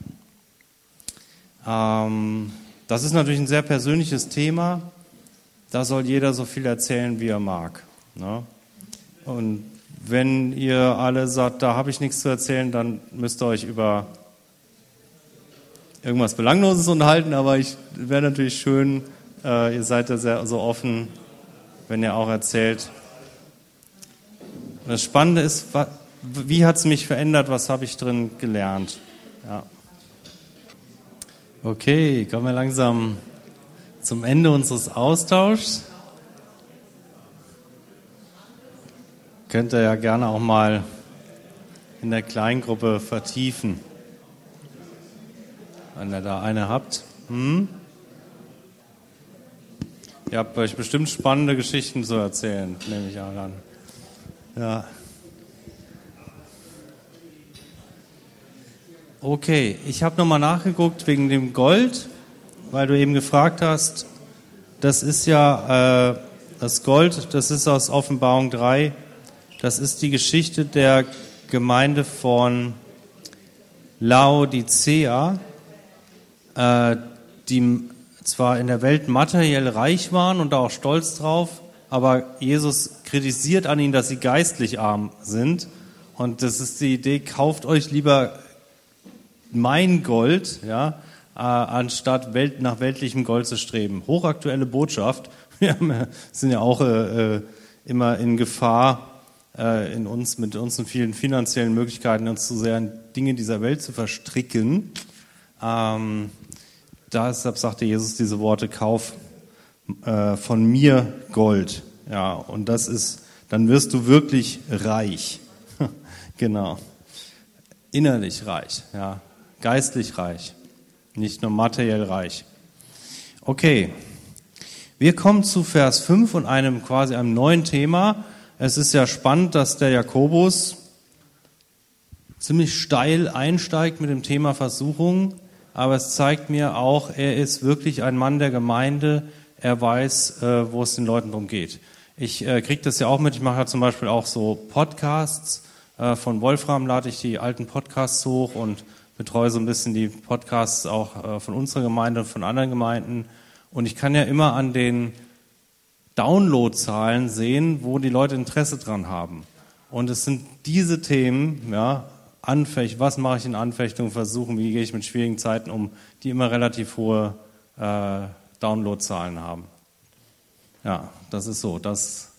Speaker 1: Das ist natürlich ein sehr persönliches Thema. Da soll jeder so viel erzählen, wie er mag. Ne? Und wenn ihr alle sagt, da habe ich nichts zu erzählen, dann müsst ihr euch über irgendwas Belangloses unterhalten. Aber wäre natürlich schön, ihr seid ja sehr so offen, wenn ihr auch erzählt. Das Spannende ist, wie hat es mich verändert, was habe ich drin gelernt? Ja. Okay, kommen wir langsam zum Ende unseres Austauschs. Könnt ihr ja gerne auch mal in der Kleingruppe vertiefen, wenn ihr da eine habt. Ihr habt euch bestimmt spannende Geschichten zu erzählen, nehme ich auch an. Ja. Okay, ich habe nochmal nachgeguckt wegen dem Gold, weil du eben gefragt hast. Das ist ja das Gold, das ist aus Offenbarung 3. Das ist die Geschichte der Gemeinde von Laodicea, die zwar in der Welt materiell reich waren und da auch stolz drauf, aber Jesus kritisiert an ihnen, dass sie geistlich arm sind. Und das ist die Idee, kauft euch lieber mein Gold, ja, anstatt nach weltlichem Gold zu streben. Hochaktuelle Botschaft, Wir sind ja auch immer in Gefahr, mit unseren vielen finanziellen Möglichkeiten uns zu sehr in Dinge dieser Welt zu verstricken. Deshalb sagte Jesus diese Worte: Kauf von mir Gold. Ja, und dann wirst du wirklich reich. Genau. Innerlich reich, ja, geistlich reich, nicht nur materiell reich. Okay, wir kommen zu Vers 5 und einem neuen Thema. Es ist ja spannend, dass der Jakobus ziemlich steil einsteigt mit dem Thema Versuchung, aber es zeigt mir auch, er ist wirklich ein Mann der Gemeinde, er weiß, wo es den Leuten darum geht. Ich kriege das ja auch mit, ich mache ja zum Beispiel auch so Podcasts, von Wolfram lade ich die alten Podcasts hoch und betreue so ein bisschen die Podcasts auch von unserer Gemeinde und von anderen Gemeinden. Und ich kann ja immer an den Downloadzahlen sehen, wo die Leute Interesse dran haben. Und es sind diese Themen, ja, was mache ich in Anfechtung, Versuchen, wie gehe ich mit schwierigen Zeiten um, die immer relativ hohe Downloadzahlen haben. Ja, das ist so. Das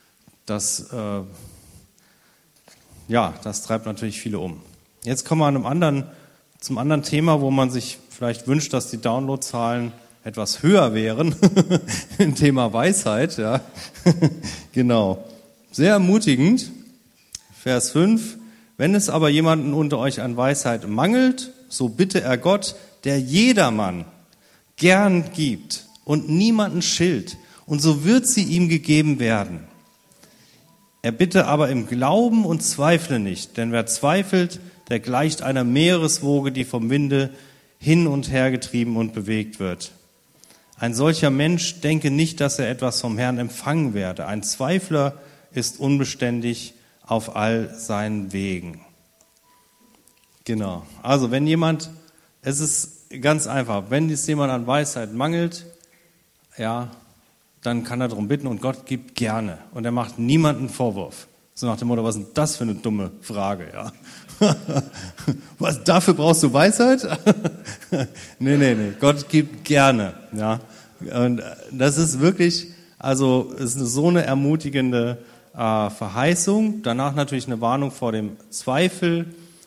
Speaker 1: treibt natürlich viele um. Jetzt kommen wir zum anderen Thema, wo man sich vielleicht wünscht, dass die Downloadzahlen etwas höher wären. Ein Thema Weisheit, ja. Genau. Sehr ermutigend. Vers 5. Wenn es aber jemanden unter euch an Weisheit mangelt, so bitte er Gott, der jedermann gern gibt und niemanden schilt, und so wird sie ihm gegeben werden. Er bitte aber im Glauben und zweifle nicht, denn wer zweifelt, der gleicht einer Meereswoge, die vom Winde hin und her getrieben und bewegt wird. Ein solcher Mensch denke nicht, dass er etwas vom Herrn empfangen werde. Ein Zweifler ist unbeständig auf all seinen Wegen. Genau. Also es ist ganz einfach, wenn es jemand an Weisheit mangelt, ja, dann kann er darum bitten und Gott gibt gerne. Und er macht niemanden Vorwurf. So nach dem Motto, was ist denn das für eine dumme Frage, ja? Was, dafür brauchst du Weisheit? Nee, Gott gibt gerne, ja. Und das ist wirklich, es ist so eine ermutigende Verheißung. Danach natürlich eine Warnung vor dem Zweifel.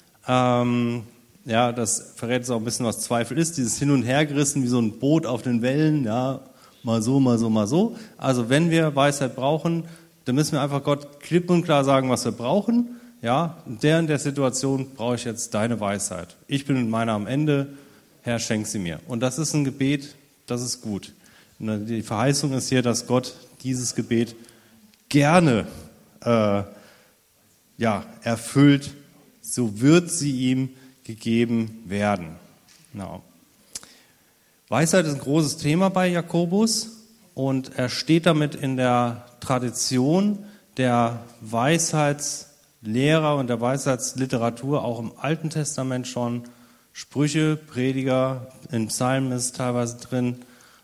Speaker 1: Das verrät uns auch ein bisschen, was Zweifel ist. Dieses Hin- und Hergerissen wie so ein Boot auf den Wellen, ja. Mal so, mal so, mal so. Also wenn wir Weisheit brauchen, dann müssen wir einfach Gott klipp und klar sagen, was wir brauchen. Ja, in der Situation brauche ich jetzt deine Weisheit. Ich bin mit meiner am Ende, Herr, schenk sie mir. Und das ist ein Gebet, das ist gut. Und die Verheißung ist hier, dass Gott dieses Gebet gerne erfüllt. So wird sie ihm gegeben werden. Genau. Weisheit ist ein großes Thema bei Jakobus und er steht damit in der Tradition der Weisheitslehrer und der Weisheitsliteratur, auch im Alten Testament schon. Sprüche, Prediger, in Psalmen ist teilweise drin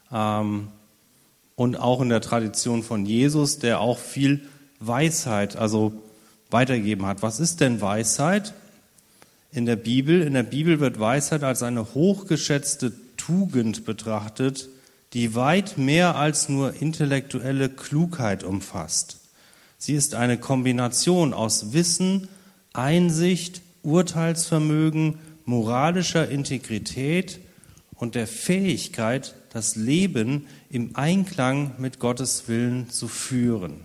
Speaker 1: und auch in der Tradition von Jesus, der auch viel Weisheit weitergegeben hat. Was ist denn Weisheit in der Bibel? In der Bibel wird Weisheit als eine hochgeschätzte Tugend betrachtet, die weit mehr als nur intellektuelle Klugheit umfasst. Sie ist eine Kombination aus Wissen, Einsicht, Urteilsvermögen, moralischer Integrität und der Fähigkeit, das Leben im Einklang mit Gottes Willen zu führen.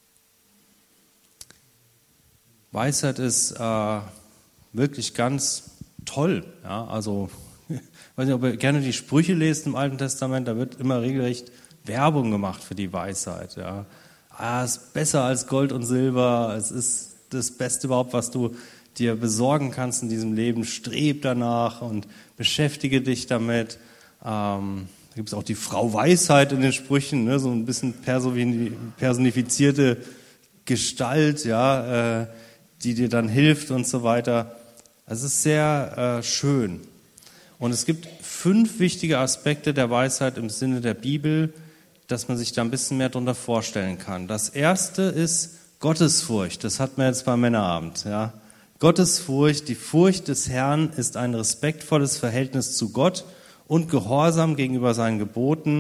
Speaker 1: Weisheit ist wirklich ganz toll. Ja, ich weiß nicht, ob ihr gerne die Sprüche lest im Alten Testament, da wird immer regelrecht Werbung gemacht für die Weisheit. Ja. Es ist besser als Gold und Silber, es ist das Beste überhaupt, was du dir besorgen kannst in diesem Leben. Streb danach und beschäftige dich damit. Da gibt es auch die Frau Weisheit in den Sprüchen, ne, so ein bisschen personifizierte Gestalt, ja, die dir dann hilft und so weiter. Es ist sehr schön. Und es gibt 5 wichtige Aspekte der Weisheit im Sinne der Bibel, dass man sich da ein bisschen mehr darunter vorstellen kann. Das erste ist Gottesfurcht. Das hatten wir jetzt beim Männerabend. Ja. Gottesfurcht, die Furcht des Herrn ist ein respektvolles Verhältnis zu Gott und Gehorsam gegenüber seinen Geboten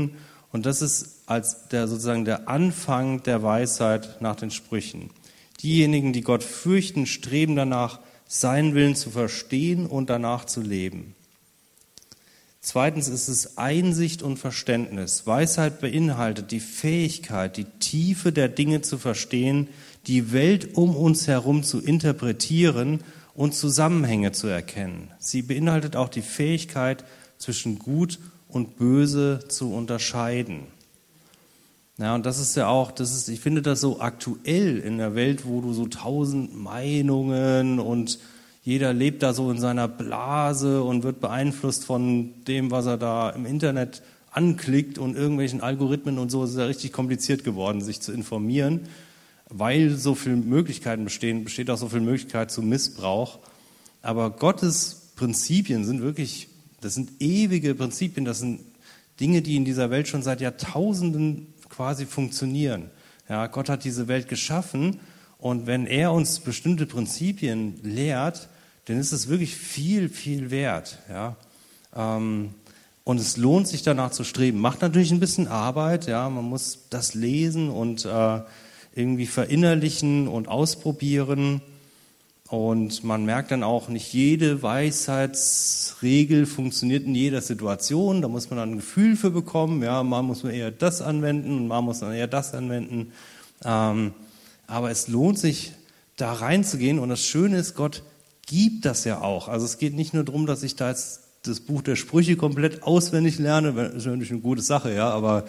Speaker 1: Und das ist sozusagen der Anfang der Weisheit nach den Sprüchen. Diejenigen, die Gott fürchten, streben danach, seinen Willen zu verstehen und danach zu leben. Zweitens ist es Einsicht und Verständnis. Weisheit beinhaltet die Fähigkeit, die Tiefe der Dinge zu verstehen, die Welt um uns herum zu interpretieren und Zusammenhänge zu erkennen. Sie beinhaltet auch die Fähigkeit, zwischen Gut und Böse zu unterscheiden. Ja, und das ist ja auch, ich finde das so aktuell in der Welt, wo du so 1000 Meinungen und jeder lebt da so in seiner Blase und wird beeinflusst von dem, was er da im Internet anklickt und irgendwelchen Algorithmen und so. Es ist ja richtig kompliziert geworden, sich zu informieren, weil so viele Möglichkeiten besteht auch so viel Möglichkeit zu Missbrauch. Aber Gottes Prinzipien sind wirklich, das sind ewige Prinzipien, das sind Dinge, die in dieser Welt schon seit Jahrtausenden quasi funktionieren. Ja, Gott hat diese Welt geschaffen und wenn er uns bestimmte Prinzipien lehrt, dann ist es wirklich viel, viel wert. Ja. Und es lohnt sich danach zu streben. Macht natürlich ein bisschen Arbeit, ja, man muss das lesen und irgendwie verinnerlichen und ausprobieren. Und man merkt dann auch, nicht jede Weisheitsregel funktioniert in jeder Situation. Da muss man dann ein Gefühl für bekommen. Ja, mal muss man eher das anwenden und mal muss man eher das anwenden. Aber es lohnt sich, da reinzugehen. Und das Schöne ist, Gott gibt das ja auch. Also es geht nicht nur darum, dass ich da jetzt das Buch der Sprüche komplett auswendig lerne. Das ist natürlich eine gute Sache, ja, aber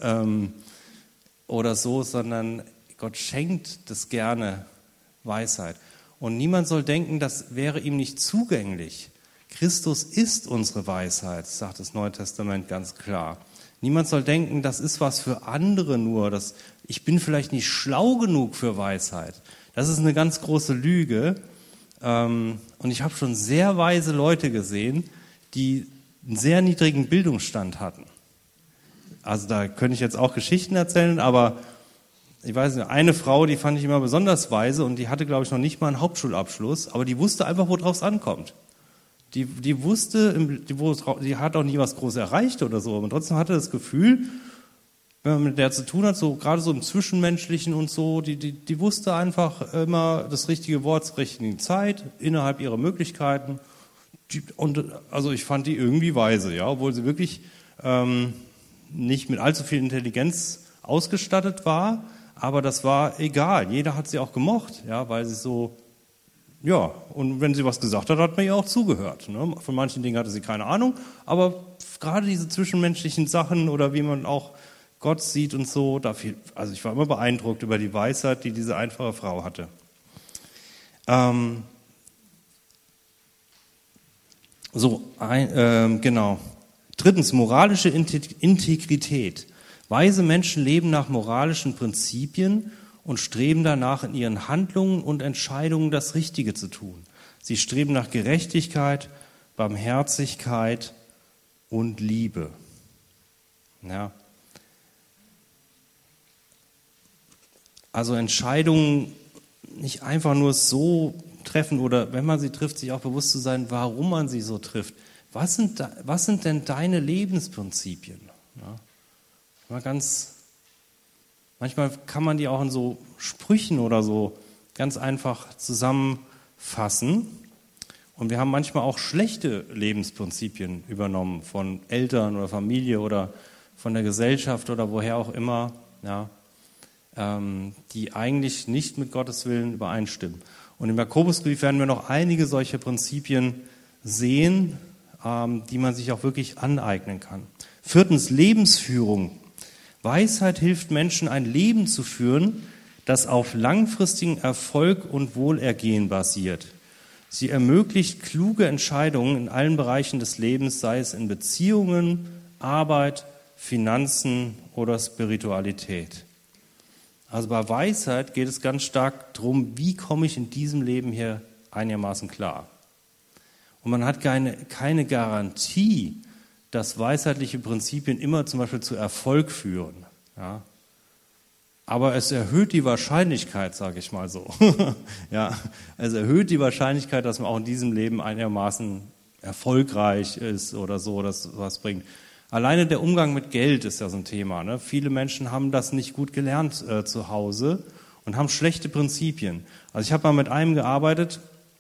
Speaker 1: oder so, sondern Gott schenkt das gerne Weisheit. Und niemand soll denken, das wäre ihm nicht zugänglich. Christus ist unsere Weisheit, sagt das Neue Testament ganz klar. Niemand soll denken, das ist was für andere nur. Ich bin vielleicht nicht schlau genug für Weisheit. Das ist eine ganz große Lüge. Und ich habe schon sehr weise Leute gesehen, die einen sehr niedrigen Bildungsstand hatten. Also da könnte ich jetzt auch Geschichten erzählen, aber ich weiß nicht, eine Frau, die fand ich immer besonders weise und die hatte, glaube ich, noch nicht mal einen Hauptschulabschluss, aber die wusste einfach, worauf es ankommt. Die wusste, die hat auch nie was Großes erreicht oder so, aber trotzdem hatte das Gefühl, wenn man mit der zu tun hat, so gerade so im Zwischenmenschlichen und so, die wusste einfach immer das richtige Wort zur richtigen Zeit, innerhalb ihrer Möglichkeiten. Und also ich fand die irgendwie weise, ja, obwohl sie wirklich nicht mit allzu viel Intelligenz ausgestattet war. Aber das war egal. Jeder hat sie auch gemocht, ja, weil sie so, ja, und wenn sie was gesagt hat, hat man ihr auch zugehört. Ne? Von manchen Dingen hatte sie keine Ahnung, aber gerade diese zwischenmenschlichen Sachen oder wie man auch Gott sieht und so, also ich war immer beeindruckt über die Weisheit, die diese einfache Frau hatte. Genau. Drittens, moralische Integrität. Weise Menschen leben nach moralischen Prinzipien und streben danach, in ihren Handlungen und Entscheidungen das Richtige zu tun. Sie streben nach Gerechtigkeit, Barmherzigkeit und Liebe. Ja. Also Entscheidungen nicht einfach nur so treffen oder wenn man sie trifft, sich auch bewusst zu sein, warum man sie so trifft. Was sind denn deine Lebensprinzipien? Ja. Manchmal kann man die auch in so Sprüchen oder so ganz einfach zusammenfassen. Und wir haben manchmal auch schlechte Lebensprinzipien übernommen von Eltern oder Familie oder von der Gesellschaft oder woher auch immer, ja, die eigentlich nicht mit Gottes Willen übereinstimmen. Und im Jakobusbrief werden wir noch einige solche Prinzipien sehen, die man sich auch wirklich aneignen kann. Viertens, Lebensführung. Weisheit hilft Menschen, ein Leben zu führen, das auf langfristigen Erfolg und Wohlergehen basiert. Sie ermöglicht kluge Entscheidungen in allen Bereichen des Lebens, sei es in Beziehungen, Arbeit, Finanzen oder Spiritualität. Also bei Weisheit geht es ganz stark darum, wie komme ich in diesem Leben hier einigermaßen klar. Und man hat keine Garantie, dass weisheitliche Prinzipien immer zum Beispiel zu Erfolg führen. Ja. Aber es erhöht die Wahrscheinlichkeit, sage ich mal so. Ja, es erhöht die Wahrscheinlichkeit, dass man auch in diesem Leben einigermaßen erfolgreich ist oder so, dass was bringt. Alleine der Umgang mit Geld ist ja so ein Thema. Ne? Viele Menschen haben das nicht gut gelernt zu Hause und haben schlechte Prinzipien. Also ich habe mal mit einem gearbeitet,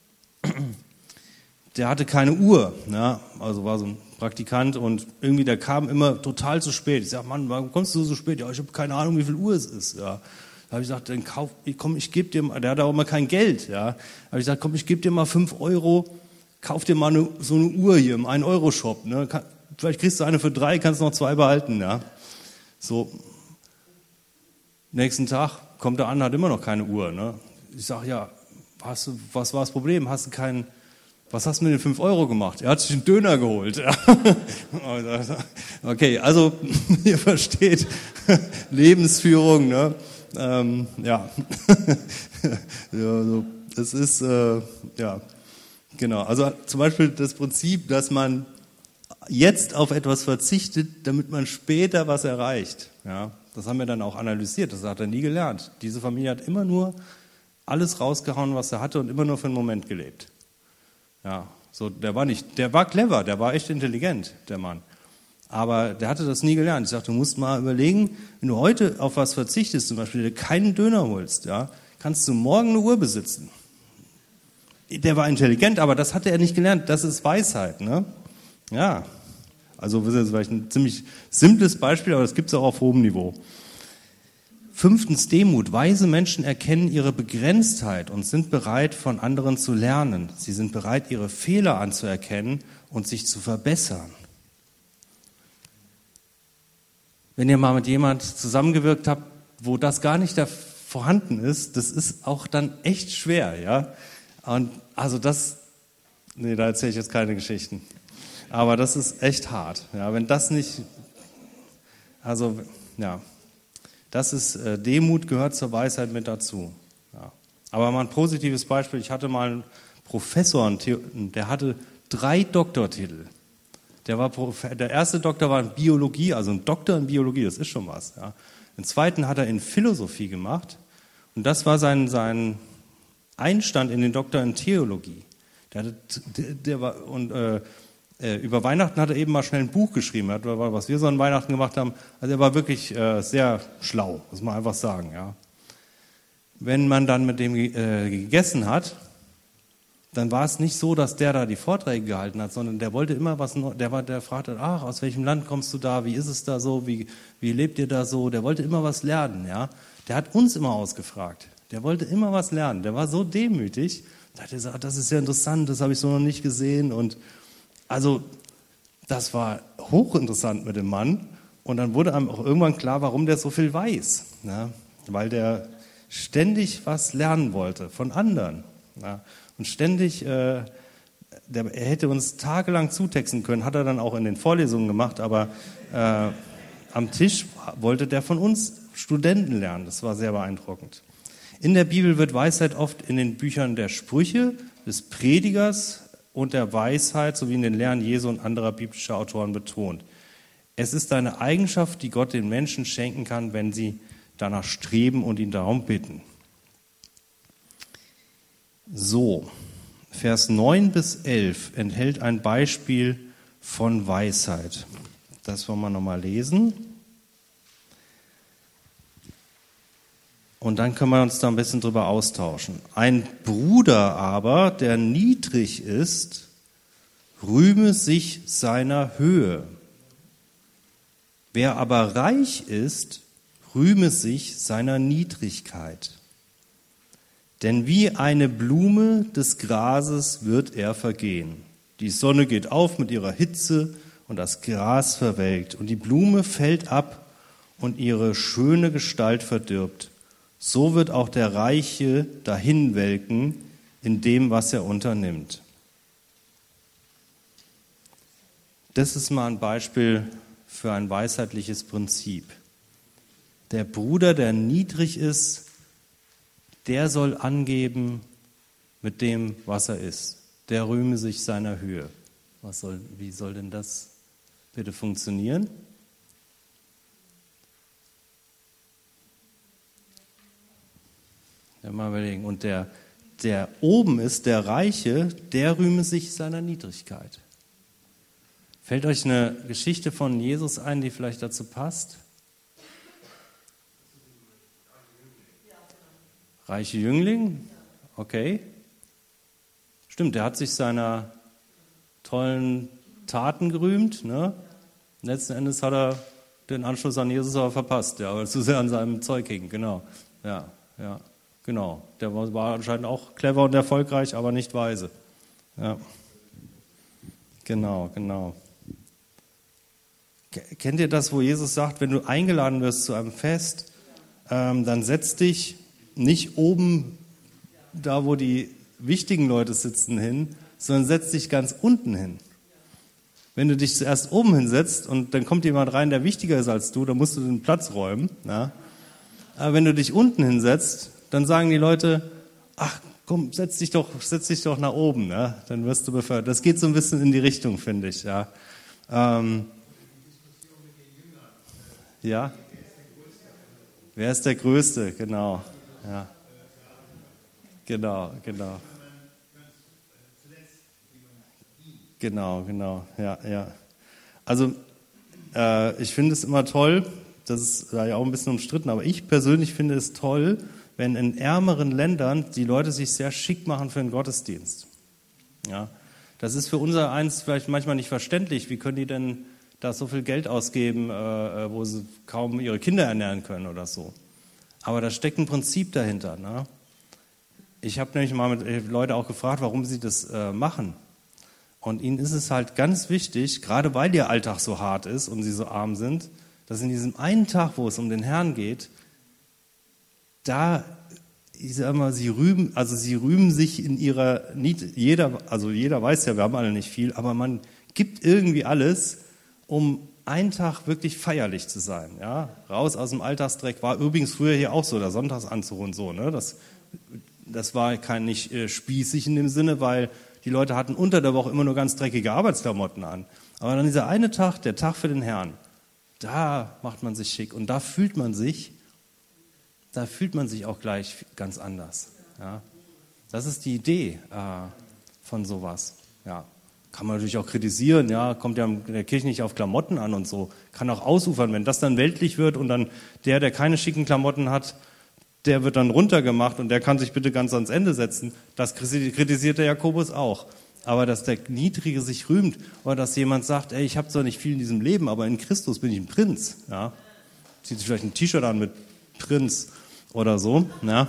Speaker 1: der hatte keine Uhr. Ne? Also war so ein Praktikant und irgendwie der kam immer total zu spät. Ich sage, Mann, warum kommst du so spät? Ja, ich habe keine Ahnung, wie viel Uhr es ist. Ja. Da habe ich gesagt, dann ich gebe dir mal, der hatte auch immer kein Geld. Ja. Da habe ich gesagt, komm, ich gebe dir mal 5 Euro, kauf dir mal so eine Uhr hier im 1-Euro-Shop. Ne? Vielleicht kriegst du eine für 3, kannst noch 2 behalten. Ja. So, nächsten Tag kommt er an, hat immer noch keine Uhr. Ne? Ich sage, ja, was war das Problem? Was hast du mit den 5 Euro gemacht? Er hat sich einen Döner geholt. Ja. Okay, also ihr versteht, Lebensführung, ne? Ja. Ja, so, das ist, ja, genau. Also zum Beispiel das Prinzip, dass man jetzt auf etwas verzichtet, damit man später was erreicht. Ja, das haben wir dann auch analysiert, das hat er nie gelernt. Diese Familie hat immer nur alles rausgehauen, was er hatte und immer nur für einen Moment gelebt. Ja, so, der war clever, der war echt intelligent, der Mann. Aber der hatte das nie gelernt. Ich sagte, du musst mal überlegen, wenn du heute auf was verzichtest, zum Beispiel dir keinen Döner holst, ja, kannst du morgen eine Uhr besitzen. Der war intelligent, aber das hatte er nicht gelernt. Das ist Weisheit, ne? Ja, also das ist vielleicht ein ziemlich simples Beispiel, aber das gibt es auch auf hohem Niveau. 5. Demut. Weise Menschen erkennen ihre Begrenztheit und sind bereit, von anderen zu lernen. Sie sind bereit, ihre Fehler anzuerkennen und sich zu verbessern. Wenn ihr mal mit jemand zusammengewirkt habt, wo das gar nicht da vorhanden ist, das ist auch dann echt schwer, ja. Und also da erzähle ich jetzt keine Geschichten. Aber das ist echt hart, ja. Wenn das nicht, also ja. Das ist, Demut gehört zur Weisheit mit dazu. Ja. Aber mal ein positives Beispiel, ich hatte mal einen Professor, der hatte 3 Doktortitel. Der erste Doktor war in Biologie, also ein Doktor in Biologie, das ist schon was. Ja. Den zweiten hat er in Philosophie gemacht und das war sein Einstand in den Doktor in Theologie. Über Weihnachten hat er eben mal schnell ein Buch geschrieben, was wir so an Weihnachten gemacht haben. Also er war wirklich sehr schlau, muss man einfach sagen. Ja. Wenn man dann mit dem gegessen hat, dann war es nicht so, dass der da die Vorträge gehalten hat, sondern der wollte immer was, der fragte, aus welchem Land kommst du da, wie ist es da so, wie lebt ihr da so, der wollte immer was lernen. Ja. Der hat uns immer ausgefragt, der wollte immer was lernen, der war so demütig, da hat er gesagt, das ist ja interessant, das habe ich so noch nicht gesehen und also, das war hochinteressant mit dem Mann und dann wurde einem auch irgendwann klar, warum der so viel weiß. Ja? Weil der ständig was lernen wollte von anderen. Ja? Und ständig, er hätte uns tagelang zutexten können, hat er dann auch in den Vorlesungen gemacht, aber am Tisch wollte der von uns Studenten lernen. Das war sehr beeindruckend. In der Bibel wird Weisheit oft in den Büchern der Sprüche, des Predigers und der Weisheit sowie in den Lehren Jesu und anderer biblischer Autoren betont. Es ist eine Eigenschaft, die Gott den Menschen schenken kann, wenn sie danach streben und ihn darum bitten. So, Vers 9 bis 11 enthält ein Beispiel von Weisheit. Das wollen wir nochmal lesen. Und dann können wir uns da ein bisschen drüber austauschen. Ein Bruder aber, der niedrig ist, rühme sich seiner Höhe. Wer aber reich ist, rühme sich seiner Niedrigkeit. Denn wie eine Blume des Grases wird er vergehen. Die Sonne geht auf mit ihrer Hitze und das Gras verwelkt und die Blume fällt ab und ihre schöne Gestalt verdirbt. So wird auch der Reiche dahinwelken in dem, was er unternimmt. Das ist mal ein Beispiel für ein weisheitliches Prinzip. Der Bruder, der niedrig ist, der soll angeben mit dem, was er ist. Der rühme sich seiner Höhe. Wie soll denn das bitte funktionieren? Mal überlegen. Und der oben ist, der Reiche, der rühme sich seiner Niedrigkeit. Fällt euch eine Geschichte von Jesus ein, die vielleicht dazu passt? Reiche Jüngling? Okay. Stimmt, der hat sich seiner tollen Taten gerühmt. Ne? Letzten Endes hat er den Anschluss an Jesus aber verpasst, ja, weil es zu sehr an seinem Zeug hing. Genau. Ja, genau. Der war anscheinend auch clever und erfolgreich, aber nicht weise. Ja. Genau. Kennt ihr das, wo Jesus sagt, wenn du eingeladen wirst zu einem Fest, dann setz dich nicht oben da, wo die wichtigen Leute sitzen, hin, sondern setz dich ganz unten hin. Wenn du dich zuerst oben hinsetzt und dann kommt jemand rein, der wichtiger ist als du, dann musst du den Platz räumen. Ja? Aber wenn du dich unten hinsetzt, dann sagen die Leute, ach komm, setz dich doch nach oben, ja? Dann wirst du befördert. Das geht so ein bisschen in die Richtung, finde ich. Ja. Ja? Wer ist der Größte? Genau. Ja. Genau. Ja. Also ich finde es immer toll, das ist ja auch ein bisschen umstritten, aber ich persönlich finde es toll, wenn in ärmeren Ländern die Leute sich sehr schick machen für den Gottesdienst. Ja. Das ist für unser eins vielleicht manchmal nicht verständlich. Wie können die denn da so viel Geld ausgeben, wo sie kaum ihre Kinder ernähren können oder so? Aber da steckt ein Prinzip dahinter. Ne? Ich habe nämlich mal mit Leuten auch gefragt, warum sie das machen. Und ihnen ist es halt ganz wichtig, gerade weil ihr Alltag so hart ist und sie so arm sind, dass in diesem einen Tag, wo es um den Herrn geht, da, ich sag mal, sie rühmen sich in ihrer, jeder weiß ja, wir haben alle nicht viel, aber man gibt irgendwie alles, um einen Tag wirklich feierlich zu sein. Ja? Raus aus dem Alltagsdreck, war übrigens früher hier auch so, der Sonntagsanzug und so. Ne? Das war nicht spießig in dem Sinne, weil die Leute hatten unter der Woche immer nur ganz dreckige Arbeitsklamotten an. Aber dann dieser eine Tag, der Tag für den Herrn, da macht man sich schick und da fühlt man sich auch gleich ganz anders. Ja? Das ist die Idee von sowas. Ja. Kann man natürlich auch kritisieren, ja, kommt ja in der Kirche nicht auf Klamotten an und so. Kann auch ausufern, wenn das dann weltlich wird und dann der keine schicken Klamotten hat, der wird dann runtergemacht und der kann sich bitte ganz ans Ende setzen. Das kritisiert der Jakobus auch. Aber dass der Niedrige sich rühmt oder dass jemand sagt, ey, ich habe zwar nicht viel in diesem Leben, aber in Christus bin ich ein Prinz. Ja? Zieht sich vielleicht ein T-Shirt an mit Prinz oder so. Ja?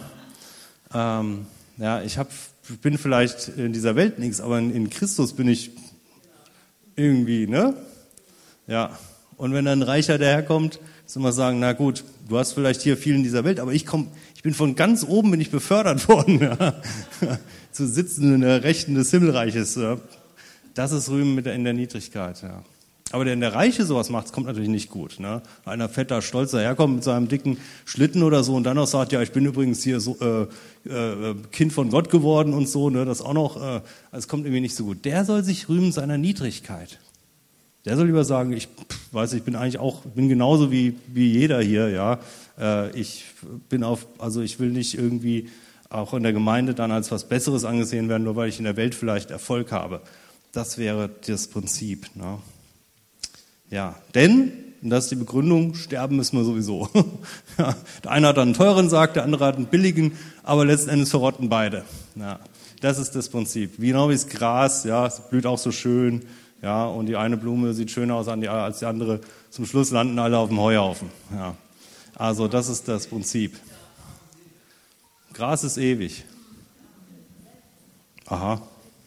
Speaker 1: Ich bin vielleicht in dieser Welt nichts, aber in Christus bin ich irgendwie, ne? Ja. Und wenn dann ein Reicher daherkommt, soll man sagen, na gut, du hast vielleicht hier viel in dieser Welt, aber ich bin von ganz oben bin ich befördert worden, ja? Zu sitzen in der Rechten des Himmelreiches. Ja? Das ist Rühmen in der Niedrigkeit, ja. Aber der in der Reiche sowas macht, kommt natürlich nicht gut. Ne? Einer fetter, stolzer herkommt mit seinem dicken Schlitten oder so und dann noch sagt, ja, ich bin übrigens hier so Kind von Gott geworden und so, ne? Das auch noch, das kommt irgendwie nicht so gut. Der soll sich rühmen seiner Niedrigkeit. Der soll lieber sagen, ich bin genauso wie jeder hier, ja. Ich will nicht irgendwie auch in der Gemeinde dann als was Besseres angesehen werden, nur weil ich in der Welt vielleicht Erfolg habe. Das wäre das Prinzip, ne? Ja, denn, und das ist die Begründung, sterben müssen wir sowieso. Ja, der eine hat dann einen teuren Sarg, der andere hat einen billigen, aber letzten Endes verrotten beide. Ja, das ist das Prinzip. Genau wie das Gras, ja, es blüht auch so schön, ja, und die eine Blume sieht schöner aus als die andere. Zum Schluss landen alle auf dem Heuhaufen. Ja, also das ist das Prinzip. Gras ist ewig. Aha.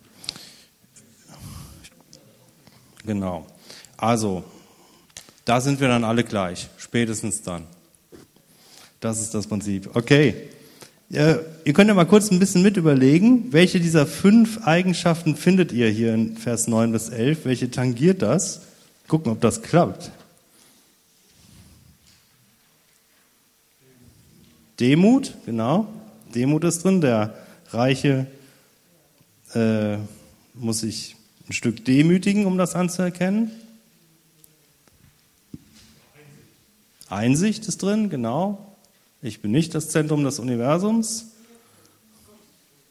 Speaker 1: Genau. Also, da sind wir dann alle gleich, spätestens dann. Das ist das Prinzip. Okay, ihr könnt ja mal kurz ein bisschen mit überlegen, welche dieser 5 Eigenschaften findet ihr hier in Vers 9 bis 11, welche tangiert das? Gucken, ob das klappt. Demut, genau, Demut ist drin, der Reiche muss sich ein Stück demütigen, um das anzuerkennen. Einsicht ist drin, genau. Ich bin nicht das Zentrum des Universums.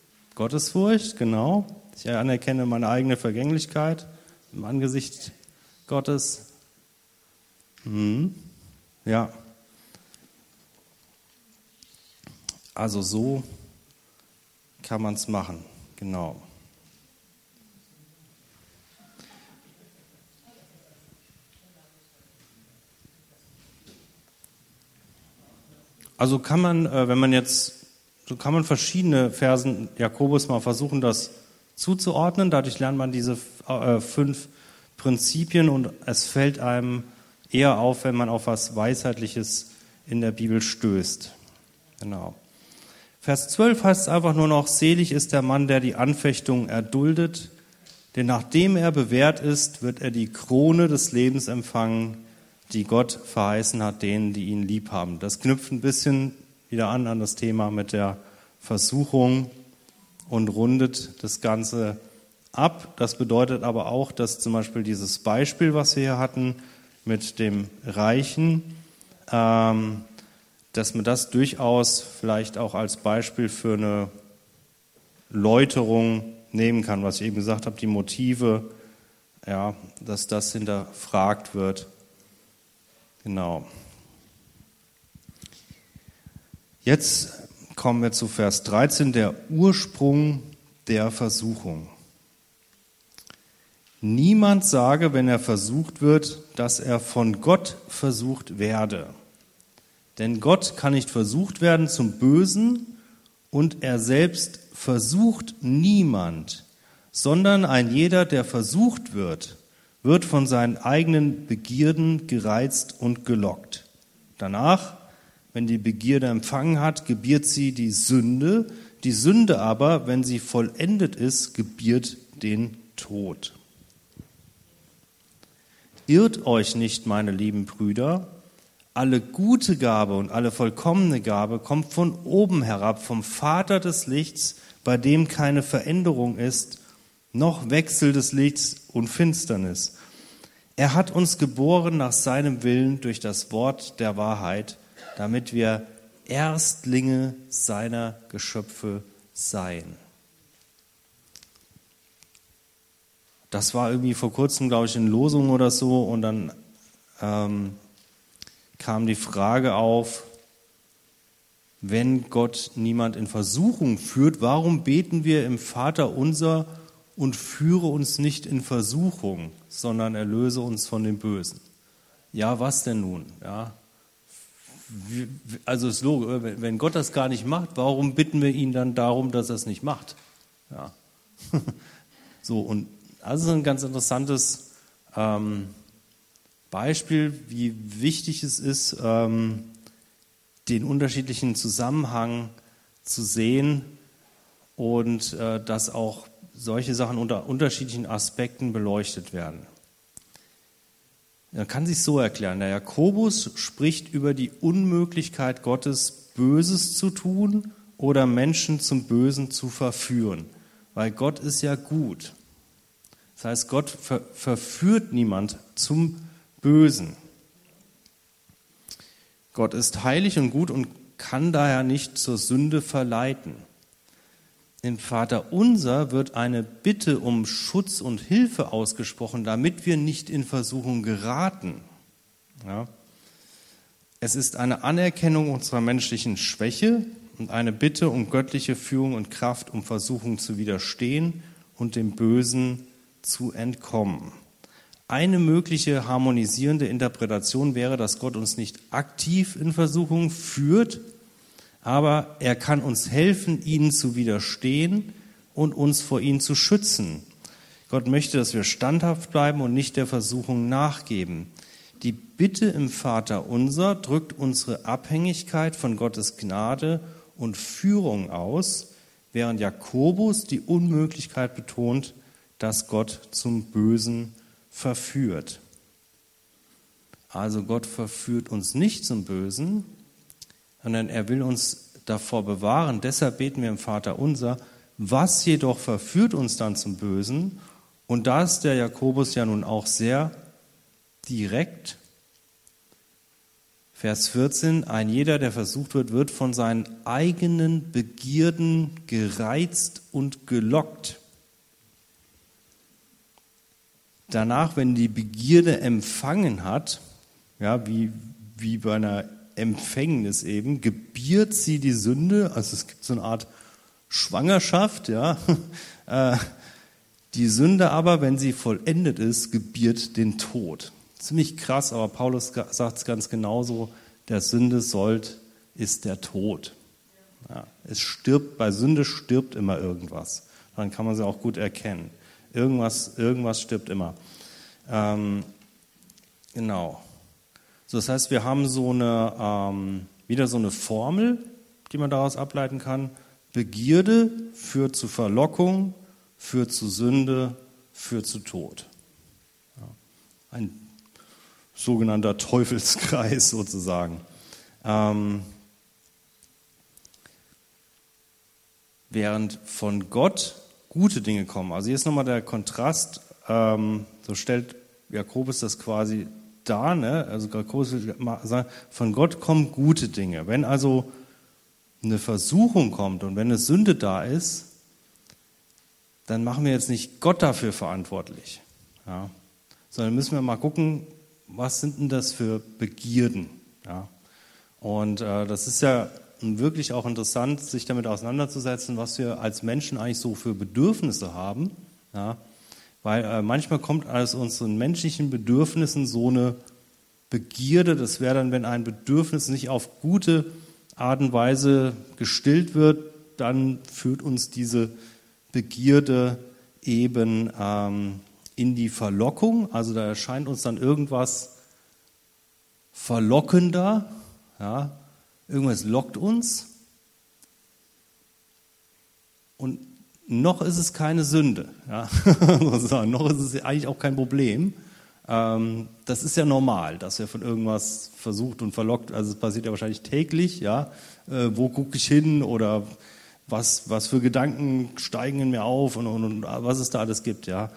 Speaker 1: Gottesfurcht, genau. Ich anerkenne meine eigene Vergänglichkeit im Angesicht Gottes? Ja. Also so kann man es machen, genau. Also kann man, so kann man verschiedene Versen Jakobus mal versuchen, das zuzuordnen. Dadurch lernt man diese 5 Prinzipien und es fällt einem eher auf, wenn man auf was Weisheitliches in der Bibel stößt. Genau. Vers 12 heißt es einfach nur noch, selig ist der Mann, der die Anfechtung erduldet, denn nachdem er bewährt ist, wird er die Krone des Lebens empfangen, die Gott verheißen hat, denen, die ihn lieb haben. Das knüpft ein bisschen wieder an das Thema mit der Versuchung und rundet das Ganze ab. Das bedeutet aber auch, dass zum Beispiel dieses Beispiel, was wir hier hatten, mit dem Reichen, dass man das durchaus vielleicht auch als Beispiel für eine Läuterung nehmen kann, was ich eben gesagt habe, die Motive, ja, dass das hinterfragt wird. Genau. Jetzt kommen wir zu Vers 13, der Ursprung der Versuchung. Niemand sage, wenn er versucht wird, dass er von Gott versucht werde. Denn Gott kann nicht versucht werden zum Bösen und er selbst versucht niemand, sondern ein jeder, der versucht wird, wird von seinen eigenen Begierden gereizt und gelockt. Danach, wenn die Begierde empfangen hat, gebiert sie die Sünde. Die Sünde aber, wenn sie vollendet ist, gebiert den Tod. Irrt euch nicht, meine lieben Brüder, alle gute Gabe und alle vollkommene Gabe kommt von oben herab, vom Vater des Lichts, bei dem keine Veränderung ist, noch Wechsel des Lichts und Finsternis. Er hat uns geboren nach seinem Willen durch das Wort der Wahrheit, damit wir Erstlinge seiner Geschöpfe seien. Das war irgendwie vor kurzem, glaube ich, in Losung oder so, und dann kam die Frage auf, wenn Gott niemand in Versuchung führt, warum beten wir im Vater unser und führe uns nicht in Versuchung, sondern erlöse uns von dem Bösen? Ja, was denn nun? Ja, also ist logisch, wenn Gott das gar nicht macht, warum bitten wir ihn dann darum, dass er es nicht macht? Ja. So, und das ist ein ganz interessantes Beispiel, wie wichtig es ist, den unterschiedlichen Zusammenhang zu sehen und dass auch solche Sachen unter unterschiedlichen Aspekten beleuchtet werden. Man kann sich so erklären, der Jakobus spricht über die Unmöglichkeit Gottes, Böses zu tun oder Menschen zum Bösen zu verführen, weil Gott ist ja gut. Das heißt, Gott verführt niemand zum Bösen. Gott ist heilig und gut und kann daher nicht zur Sünde verleiten. Im Vaterunser wird eine Bitte um Schutz und Hilfe ausgesprochen, damit wir nicht in Versuchung geraten. Ja. Es ist eine Anerkennung unserer menschlichen Schwäche und eine Bitte um göttliche Führung und Kraft, um Versuchung zu widerstehen und dem Bösen zu entkommen. Eine mögliche harmonisierende Interpretation wäre, dass Gott uns nicht aktiv in Versuchung führt, aber er kann uns helfen, ihnen zu widerstehen und uns vor ihnen zu schützen. Gott möchte, dass wir standhaft bleiben und nicht der Versuchung nachgeben. Die Bitte im Vaterunser drückt unsere Abhängigkeit von Gottes Gnade und Führung aus, während Jakobus die Unmöglichkeit betont, dass Gott zum Bösen verführt. Also Gott verführt uns nicht zum Bösen, sondern er will uns davor bewahren. Deshalb beten wir im Vaterunser. Was jedoch verführt uns dann zum Bösen? Und da ist der Jakobus ja nun auch sehr direkt. Vers 14, ein jeder, der versucht wird, wird von seinen eigenen Begierden gereizt und gelockt. danach, wenn die Begierde empfangen hat, ja, wie bei einer Empfängnis eben, gebiert sie die Sünde, also es gibt so eine Art Schwangerschaft, ja. Die Sünde aber, wenn sie vollendet ist, gebiert den Tod. Ziemlich krass, aber Paulus sagt es ganz genauso, der Sünde Sold ist der Tod. Ja, bei Sünde stirbt immer irgendwas. Dann kann man sie auch gut erkennen. Irgendwas stirbt immer. Genau. So, das heißt, wir haben wieder so eine Formel, die man daraus ableiten kann. Begierde führt zu Verlockung, führt zu Sünde, führt zu Tod. Ja, ein sogenannter Teufelskreis sozusagen. Während von Gott gute Dinge kommen. Also hier ist nochmal der Kontrast, so stellt Jakobus das quasi dar, ne? Also Jakobus will sagen, von Gott kommen gute Dinge. Wenn also eine Versuchung kommt und wenn eine Sünde da ist, dann machen wir jetzt nicht Gott dafür verantwortlich, ja? Sondern müssen wir mal gucken, was sind denn das für Begierden? Ja? Und das ist ja wirklich auch interessant, sich damit auseinanderzusetzen, was wir als Menschen eigentlich so für Bedürfnisse haben. Ja? Weil manchmal kommt aus unseren menschlichen Bedürfnissen so eine Begierde. Das wäre dann, wenn ein Bedürfnis nicht auf gute Art und Weise gestillt wird, dann führt uns diese Begierde eben in die Verlockung. Also da erscheint uns dann irgendwas verlockender, ja? Irgendwas lockt uns und noch ist es keine Sünde. Ja? Noch ist es eigentlich auch kein Problem. Das ist ja normal, dass wir von irgendwas versucht und verlockt, also es passiert ja wahrscheinlich täglich, ja? Wo gucke ich hin oder was für Gedanken steigen in mir auf und was es da alles gibt. Ja?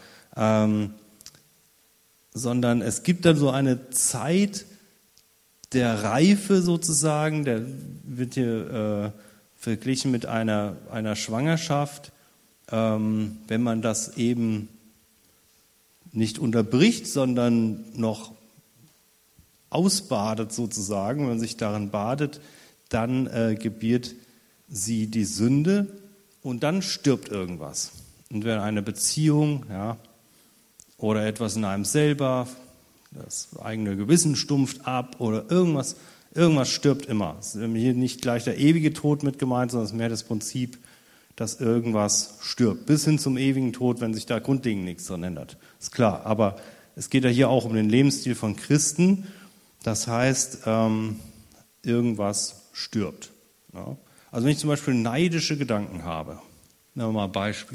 Speaker 1: Sondern es gibt dann so eine Zeit der Reife sozusagen, der wird hier verglichen mit einer Schwangerschaft, wenn man das eben nicht unterbricht, sondern noch ausbadet sozusagen, wenn man sich darin badet, dann gebiert sie die Sünde und dann stirbt irgendwas. Entweder eine Beziehung, ja, oder etwas in einem selber, das eigene Gewissen stumpft ab oder irgendwas stirbt immer. Es ist hier nicht gleich der ewige Tod mit gemeint, sondern es ist mehr das Prinzip, dass irgendwas stirbt. Bis hin zum ewigen Tod, wenn sich da grundlegend nichts dran ändert. Ist klar, aber es geht ja hier auch um den Lebensstil von Christen. Das heißt, irgendwas stirbt. Ja. Also wenn ich zum Beispiel neidische Gedanken habe, nehmen wir mal ein Beispiel.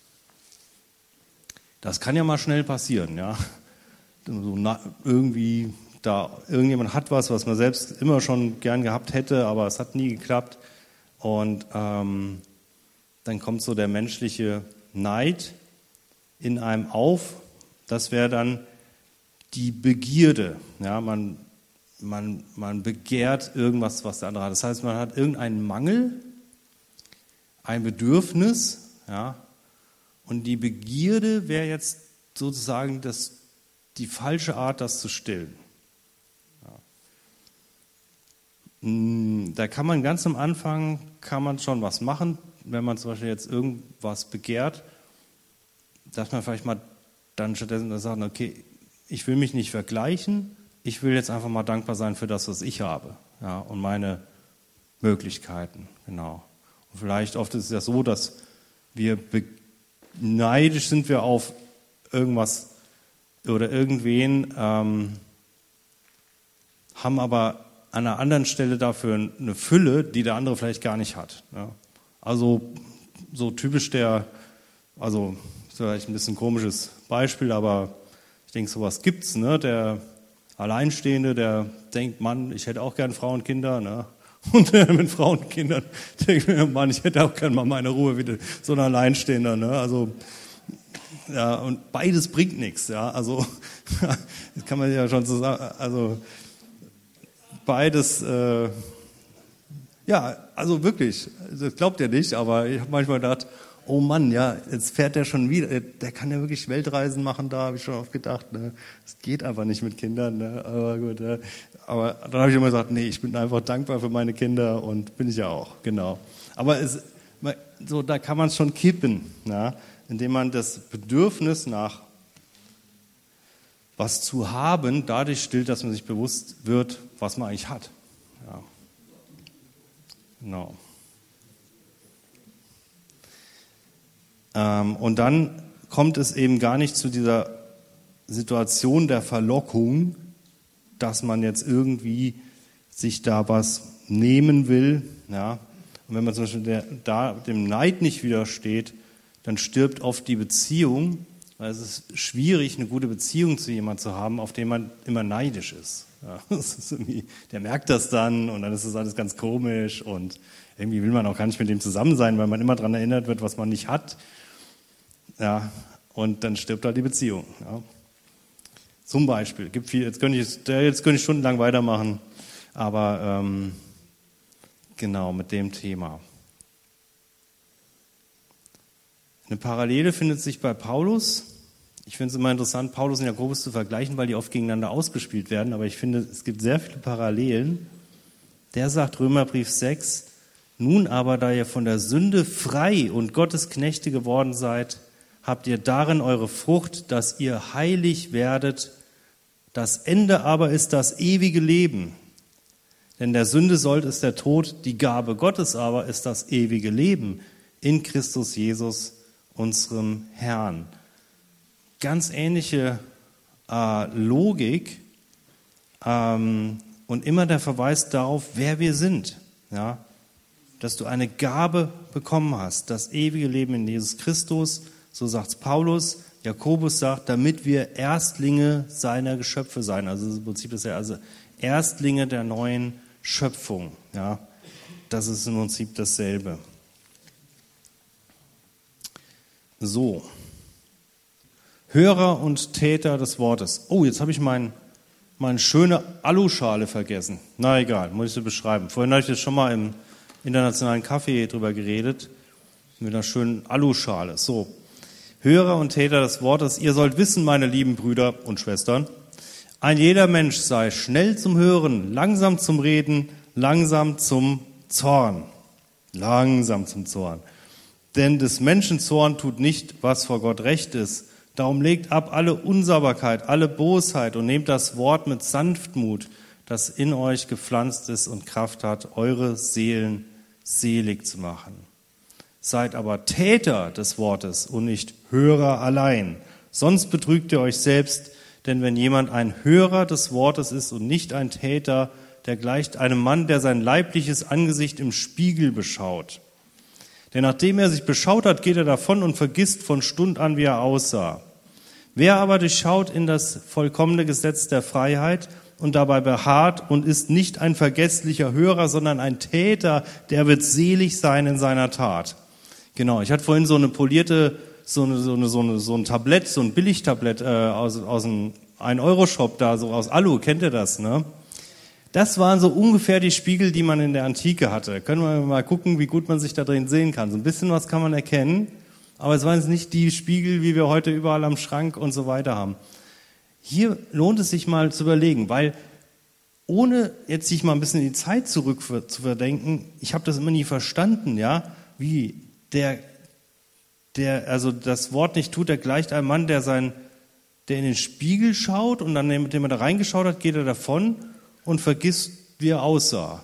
Speaker 1: Das kann ja mal schnell passieren, ja. So irgendwie da irgendjemand hat was man selbst immer schon gern gehabt hätte, aber es hat nie geklappt. Und dann kommt so der menschliche Neid in einem auf. Das wäre dann die Begierde. Ja, man begehrt irgendwas, was der andere hat. Das heißt, man hat irgendeinen Mangel, ein Bedürfnis, ja, und die Begierde wäre jetzt sozusagen die falsche Art, das zu stillen. Ja. Da kann man ganz am Anfang schon was machen, wenn man zum Beispiel jetzt irgendwas begehrt, dass man vielleicht mal dann stattdessen sagt, okay, ich will mich nicht vergleichen, ich will jetzt einfach mal dankbar sein für das, was ich habe, ja, und meine Möglichkeiten, genau. Und vielleicht oft ist es ja so, dass wir neidisch sind wir auf irgendwas oder irgendwen, haben aber an einer anderen Stelle dafür eine Fülle, die der andere vielleicht gar nicht hat. Ja. Also so typisch also ist vielleicht ein bisschen ein komisches Beispiel, aber ich denke, sowas gibt's, ne? Der Alleinstehende, der denkt, Mann, ich hätte auch gern Frauen und Kinder, ne? Und mit Frauen und Kindern denkt mir, Mann, ich hätte auch gern mal meine Ruhe, wie so ein Alleinstehender, ne? Also ja, und beides bringt nichts, ja. Also das kann man ja schon so sagen. Also beides, ja, also wirklich, das glaubt ihr nicht, aber ich habe manchmal gedacht, oh Mann, ja, jetzt fährt der schon wieder, der kann ja wirklich Weltreisen machen, da habe ich schon oft gedacht, ne? Das geht einfach nicht mit Kindern, ne? Aber gut, aber dann habe ich immer gesagt, nee, ich bin einfach dankbar für meine Kinder und bin ich ja auch, genau. Aber so, da kann man es schon kippen, ja? Indem man das Bedürfnis nach was zu haben dadurch stillt, dass man sich bewusst wird, was man eigentlich hat. Ja. Genau. Und dann kommt es eben gar nicht zu dieser Situation der Verlockung, dass man jetzt irgendwie sich da was nehmen will. Ja. Und wenn man zum Beispiel dem Neid nicht widersteht, dann stirbt oft die Beziehung, weil es ist schwierig, eine gute Beziehung zu jemandem zu haben, auf den man immer neidisch ist. Ja, das ist der merkt das dann und dann ist das alles ganz komisch und irgendwie will man auch gar nicht mit dem zusammen sein, weil man immer daran erinnert wird, was man nicht hat. Ja, und dann stirbt halt die Beziehung. Ja. Zum Beispiel, gibt viel, jetzt könnte ich stundenlang weitermachen, aber genau mit dem Thema. Eine Parallele findet sich bei Paulus. Ich finde es immer interessant, Paulus und Jakobus zu vergleichen, weil die oft gegeneinander ausgespielt werden, aber ich finde, es gibt sehr viele Parallelen. Der sagt, Römerbrief 6, nun aber, da ihr von der Sünde frei und Gottes Knechte geworden seid, habt ihr darin eure Frucht, dass ihr heilig werdet. Das Ende aber ist das ewige Leben. Denn der Sünde Sold ist der Tod, die Gabe Gottes aber ist das ewige Leben in Christus Jesus, unserem Herrn. Ganz ähnliche Logik und immer der Verweis darauf, wer wir sind. Ja? Dass du eine Gabe bekommen hast, das ewige Leben in Jesus Christus, so sagt es Paulus. Jakobus sagt, damit wir Erstlinge seiner Geschöpfe sein. Also im Prinzip ist er also Erstlinge der neuen Schöpfung. Ja? Das ist im Prinzip dasselbe. So, Hörer und Täter des Wortes. Oh, jetzt habe ich meine schöne Aluschale vergessen. Na egal, muss ich sie beschreiben. Vorhin habe ich jetzt schon mal im internationalen Café drüber geredet, mit einer schönen Aluschale. So, Hörer und Täter des Wortes, ihr sollt wissen, meine lieben Brüder und Schwestern, ein jeder Mensch sei schnell zum Hören, langsam zum Reden, langsam zum Zorn. Langsam zum Zorn. Denn des Menschen Zorn tut nicht, was vor Gott recht ist. Darum legt ab alle Unsauberkeit, alle Bosheit und nehmt das Wort mit Sanftmut, das in euch gepflanzt ist und Kraft hat, eure Seelen selig zu machen. Seid aber Täter des Wortes und nicht Hörer allein. Sonst betrügt ihr euch selbst, denn wenn jemand ein Hörer des Wortes ist und nicht ein Täter, der gleicht einem Mann, der sein leibliches Angesicht im Spiegel beschaut. Denn nachdem er sich beschaut hat, geht er davon und vergisst von Stund an, wie er aussah. Wer aber durchschaut in das vollkommene Gesetz der Freiheit und dabei beharrt und ist nicht ein vergesslicher Hörer, sondern ein Täter, der wird selig sein in seiner Tat. Genau, ich hatte vorhin so eine polierte, so ein Tablett, so ein Billigtablett aus einem 1-Euro-Shop da, so aus Alu, kennt ihr das, ne? Das waren so ungefähr die Spiegel, die man in der Antike hatte. Können wir mal gucken, wie gut man sich da drin sehen kann. So ein bisschen was kann man erkennen, aber es waren jetzt nicht die Spiegel, wie wir heute überall am Schrank und so weiter haben. Hier lohnt es sich mal zu überlegen, weil ohne jetzt sich mal ein bisschen in die Zeit zurück zu verdenken, ich habe das immer nie verstanden, ja, wie der also das Wort nicht tut, der gleicht einem Mann, der in den Spiegel schaut und dann, mit dem er da reingeschaut hat, geht er davon und vergisst, wie er aussah.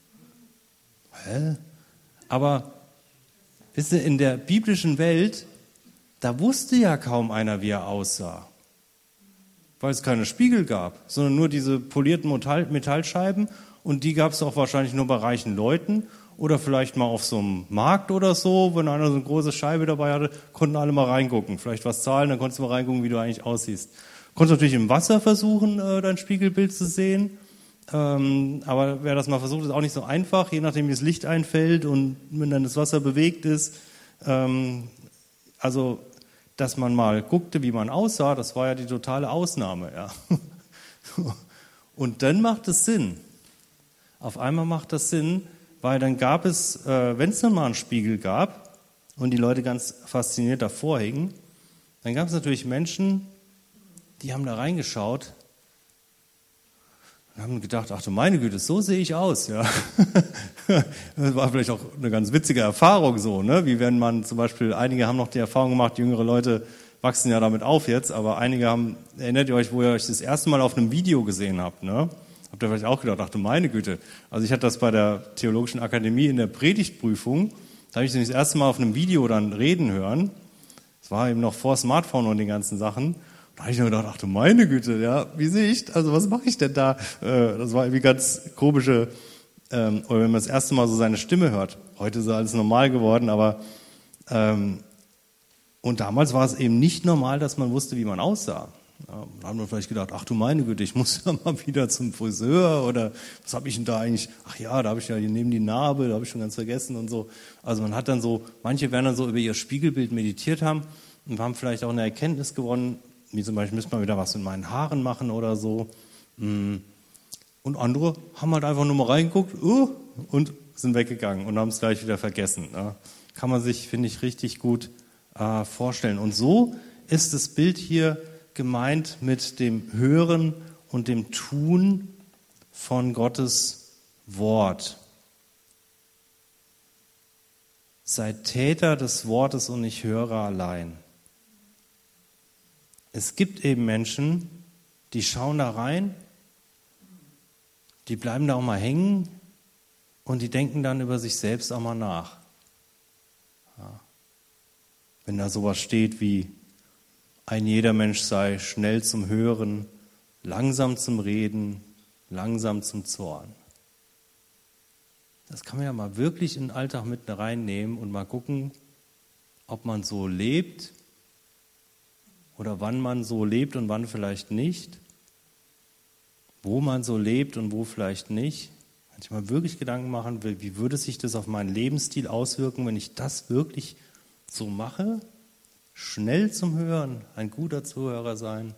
Speaker 1: Hä? Aber wisst ihr, in der biblischen Welt, da wusste ja kaum einer, wie er aussah. Weil es keine Spiegel gab, sondern nur diese polierten Metallscheiben und die gab es auch wahrscheinlich nur bei reichen Leuten oder vielleicht mal auf so einem Markt oder so, wenn einer so eine große Scheibe dabei hatte, konnten alle mal reingucken. Vielleicht was zahlen, dann konntest du mal reingucken, wie du eigentlich aussiehst. Konntest natürlich im Wasser versuchen, dein Spiegelbild zu sehen. Aber wer das mal versucht, ist auch nicht so einfach, je nachdem wie das Licht einfällt und wenn dann das Wasser bewegt ist. Also, dass man mal guckte, wie man aussah, das war ja die totale Ausnahme. Ja. Und dann macht es Sinn. Auf einmal macht das Sinn, weil dann gab es, wenn es dann mal einen Spiegel gab, und die Leute ganz fasziniert davor hingen. Dann gab es natürlich Menschen, die haben da reingeschaut und haben gedacht, ach du meine Güte, so sehe ich aus. Ja. Das war vielleicht auch eine ganz witzige Erfahrung so, ne? Wie wenn man zum Beispiel, einige haben noch die Erfahrung gemacht, jüngere Leute wachsen ja damit auf jetzt, aber einige haben, erinnert ihr euch, wo ihr euch das erste Mal auf einem Video gesehen habt, ne? Habt ihr vielleicht auch gedacht, ach du meine Güte. Also ich hatte das bei der Theologischen Akademie in der Predigtprüfung, da habe ich das erste Mal auf einem Video dann reden hören. Das war eben noch vor Smartphone und den ganzen Sachen. Da habe ich mir gedacht, ach du meine Güte, ja, wie sehe ich, also was mache ich denn da? Das war irgendwie ganz komische, oder wenn man das erste Mal so seine Stimme hört. Heute ist alles normal geworden, aber und damals war es eben nicht normal, dass man wusste, wie man aussah. Ja, da hat man vielleicht gedacht, ach du meine Güte, ich muss ja mal wieder zum Friseur oder was habe ich denn da eigentlich? Ach ja, da habe ich ja hier neben die Narbe, da habe ich schon ganz vergessen und so. Also man hat dann so, manche werden dann so über ihr Spiegelbild meditiert haben und haben vielleicht auch eine Erkenntnis gewonnen, wie zum Beispiel, müsste man wieder was mit meinen Haaren machen oder so. Und andere haben halt einfach nur mal reingeguckt und sind weggegangen und haben es gleich wieder vergessen. Ja. Kann man sich, finde ich, richtig gut vorstellen. Und so ist das Bild hier gemeint mit dem Hören und dem Tun von Gottes Wort. Seid Täter des Wortes und nicht Hörer allein. Es gibt eben Menschen, die schauen da rein, die bleiben da auch mal hängen und die denken dann über sich selbst auch mal nach. Ja. Wenn da sowas steht wie, ein jeder Mensch sei schnell zum Hören, langsam zum Reden, langsam zum Zorn. Das kann man ja mal wirklich in den Alltag mit reinnehmen und mal gucken, ob man so lebt oder wann man so lebt und wann vielleicht nicht, wo man so lebt und wo vielleicht nicht. Kann ich mal wirklich Gedanken machen, wie würde sich das auf meinen Lebensstil auswirken, wenn ich das wirklich so mache? Schnell zum Hören, ein guter Zuhörer sein,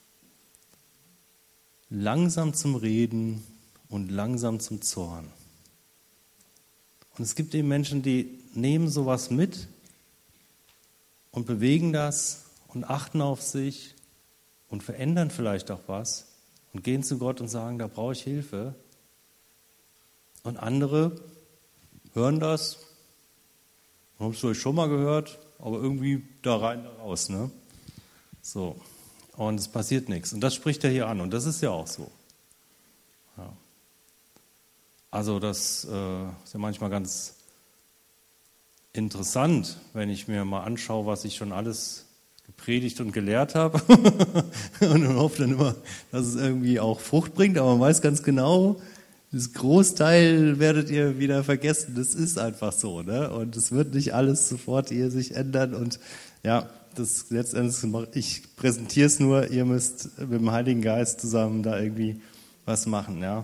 Speaker 1: langsam zum Reden und langsam zum Zorn. Und es gibt eben Menschen, die nehmen sowas mit und bewegen das und achten auf sich und verändern vielleicht auch was und gehen zu Gott und sagen, da brauche ich Hilfe. Und andere hören das, haben es vielleicht schon mal gehört, aber irgendwie da rein, da raus, ne? So. Und es passiert nichts. Und das spricht er hier an. Und das ist ja auch so. Ja. Also das ist ja manchmal ganz interessant, wenn ich mir mal anschaue, was ich schon alles gepredigt und gelehrt habe. Und man hofft dann immer, dass es irgendwie auch Frucht bringt. Aber man weiß ganz genau, das Großteil werdet ihr wieder vergessen. Das ist einfach so, ne? Und es wird nicht alles sofort hier sich ändern. Und ja, das letztendlich, ich präsentiere es nur, ihr müsst mit dem Heiligen Geist zusammen da irgendwie was machen, ja.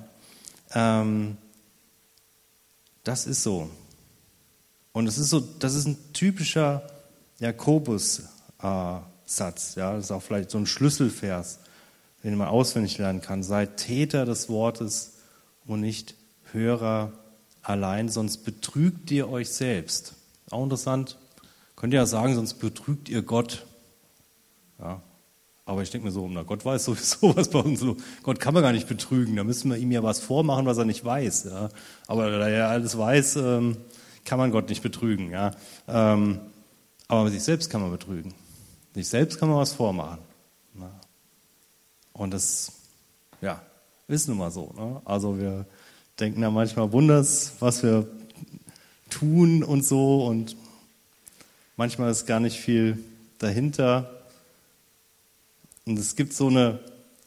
Speaker 1: Das ist so. Und es ist so, das ist ein typischer Jakobus-Satz, ja. Das ist auch vielleicht so ein Schlüsselvers, den man auswendig lernen kann. Seid Täter des Wortes und nicht Hörer allein, sonst betrügt ihr euch selbst. Auch interessant. Könnt ihr ja sagen, sonst betrügt ihr Gott. Ja. Aber ich denke mir so, na, Gott weiß sowieso, was bei uns so. Gott kann man gar nicht betrügen. Da müssen wir ihm ja was vormachen, was er nicht weiß. Ja. Aber da er alles weiß, kann man Gott nicht betrügen. Ja. Aber sich selbst kann man betrügen. Sich selbst kann man was vormachen. Ja. Und das, ja, ist nun mal so. Ne? Also wir denken da manchmal wunders, was wir tun und so. Und manchmal ist gar nicht viel dahinter. Und es gibt so eine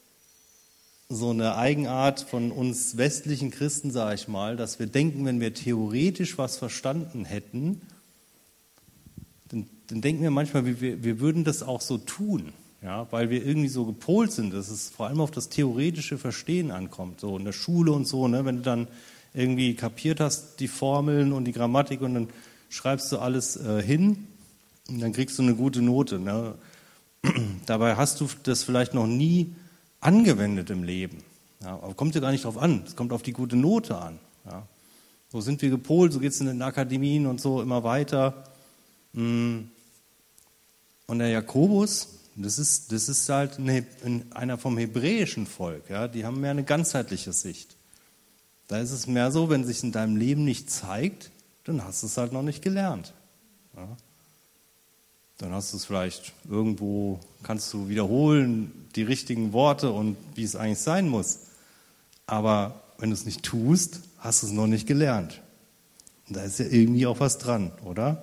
Speaker 1: Eigenart von uns westlichen Christen, sage ich mal, dass wir denken, wenn wir theoretisch was verstanden hätten, dann denken wir manchmal, wir würden das auch so tun. Ja, weil wir irgendwie so gepolt sind, dass es vor allem auf das theoretische Verstehen ankommt, so in der Schule und so, ne, wenn du dann irgendwie kapiert hast, die Formeln und die Grammatik und dann schreibst du alles hin und dann kriegst du eine gute Note. Ne. Dabei hast du das vielleicht noch nie angewendet im Leben. Ja, aber kommt ja gar nicht drauf an, es kommt auf die gute Note an. Ja. So sind wir gepolt, so geht es in den Akademien und so immer weiter. Und der Jakobus, das ist halt einer vom hebräischen Volk, ja, die haben mehr eine ganzheitliche Sicht. Da ist es mehr so, wenn sich in deinem Leben nicht zeigt, dann hast du es halt noch nicht gelernt. Ja. Dann hast du es vielleicht irgendwo, kannst du wiederholen, die richtigen Worte und wie es eigentlich sein muss. Aber wenn du es nicht tust, hast du es noch nicht gelernt. Und da ist ja irgendwie auch was dran, oder?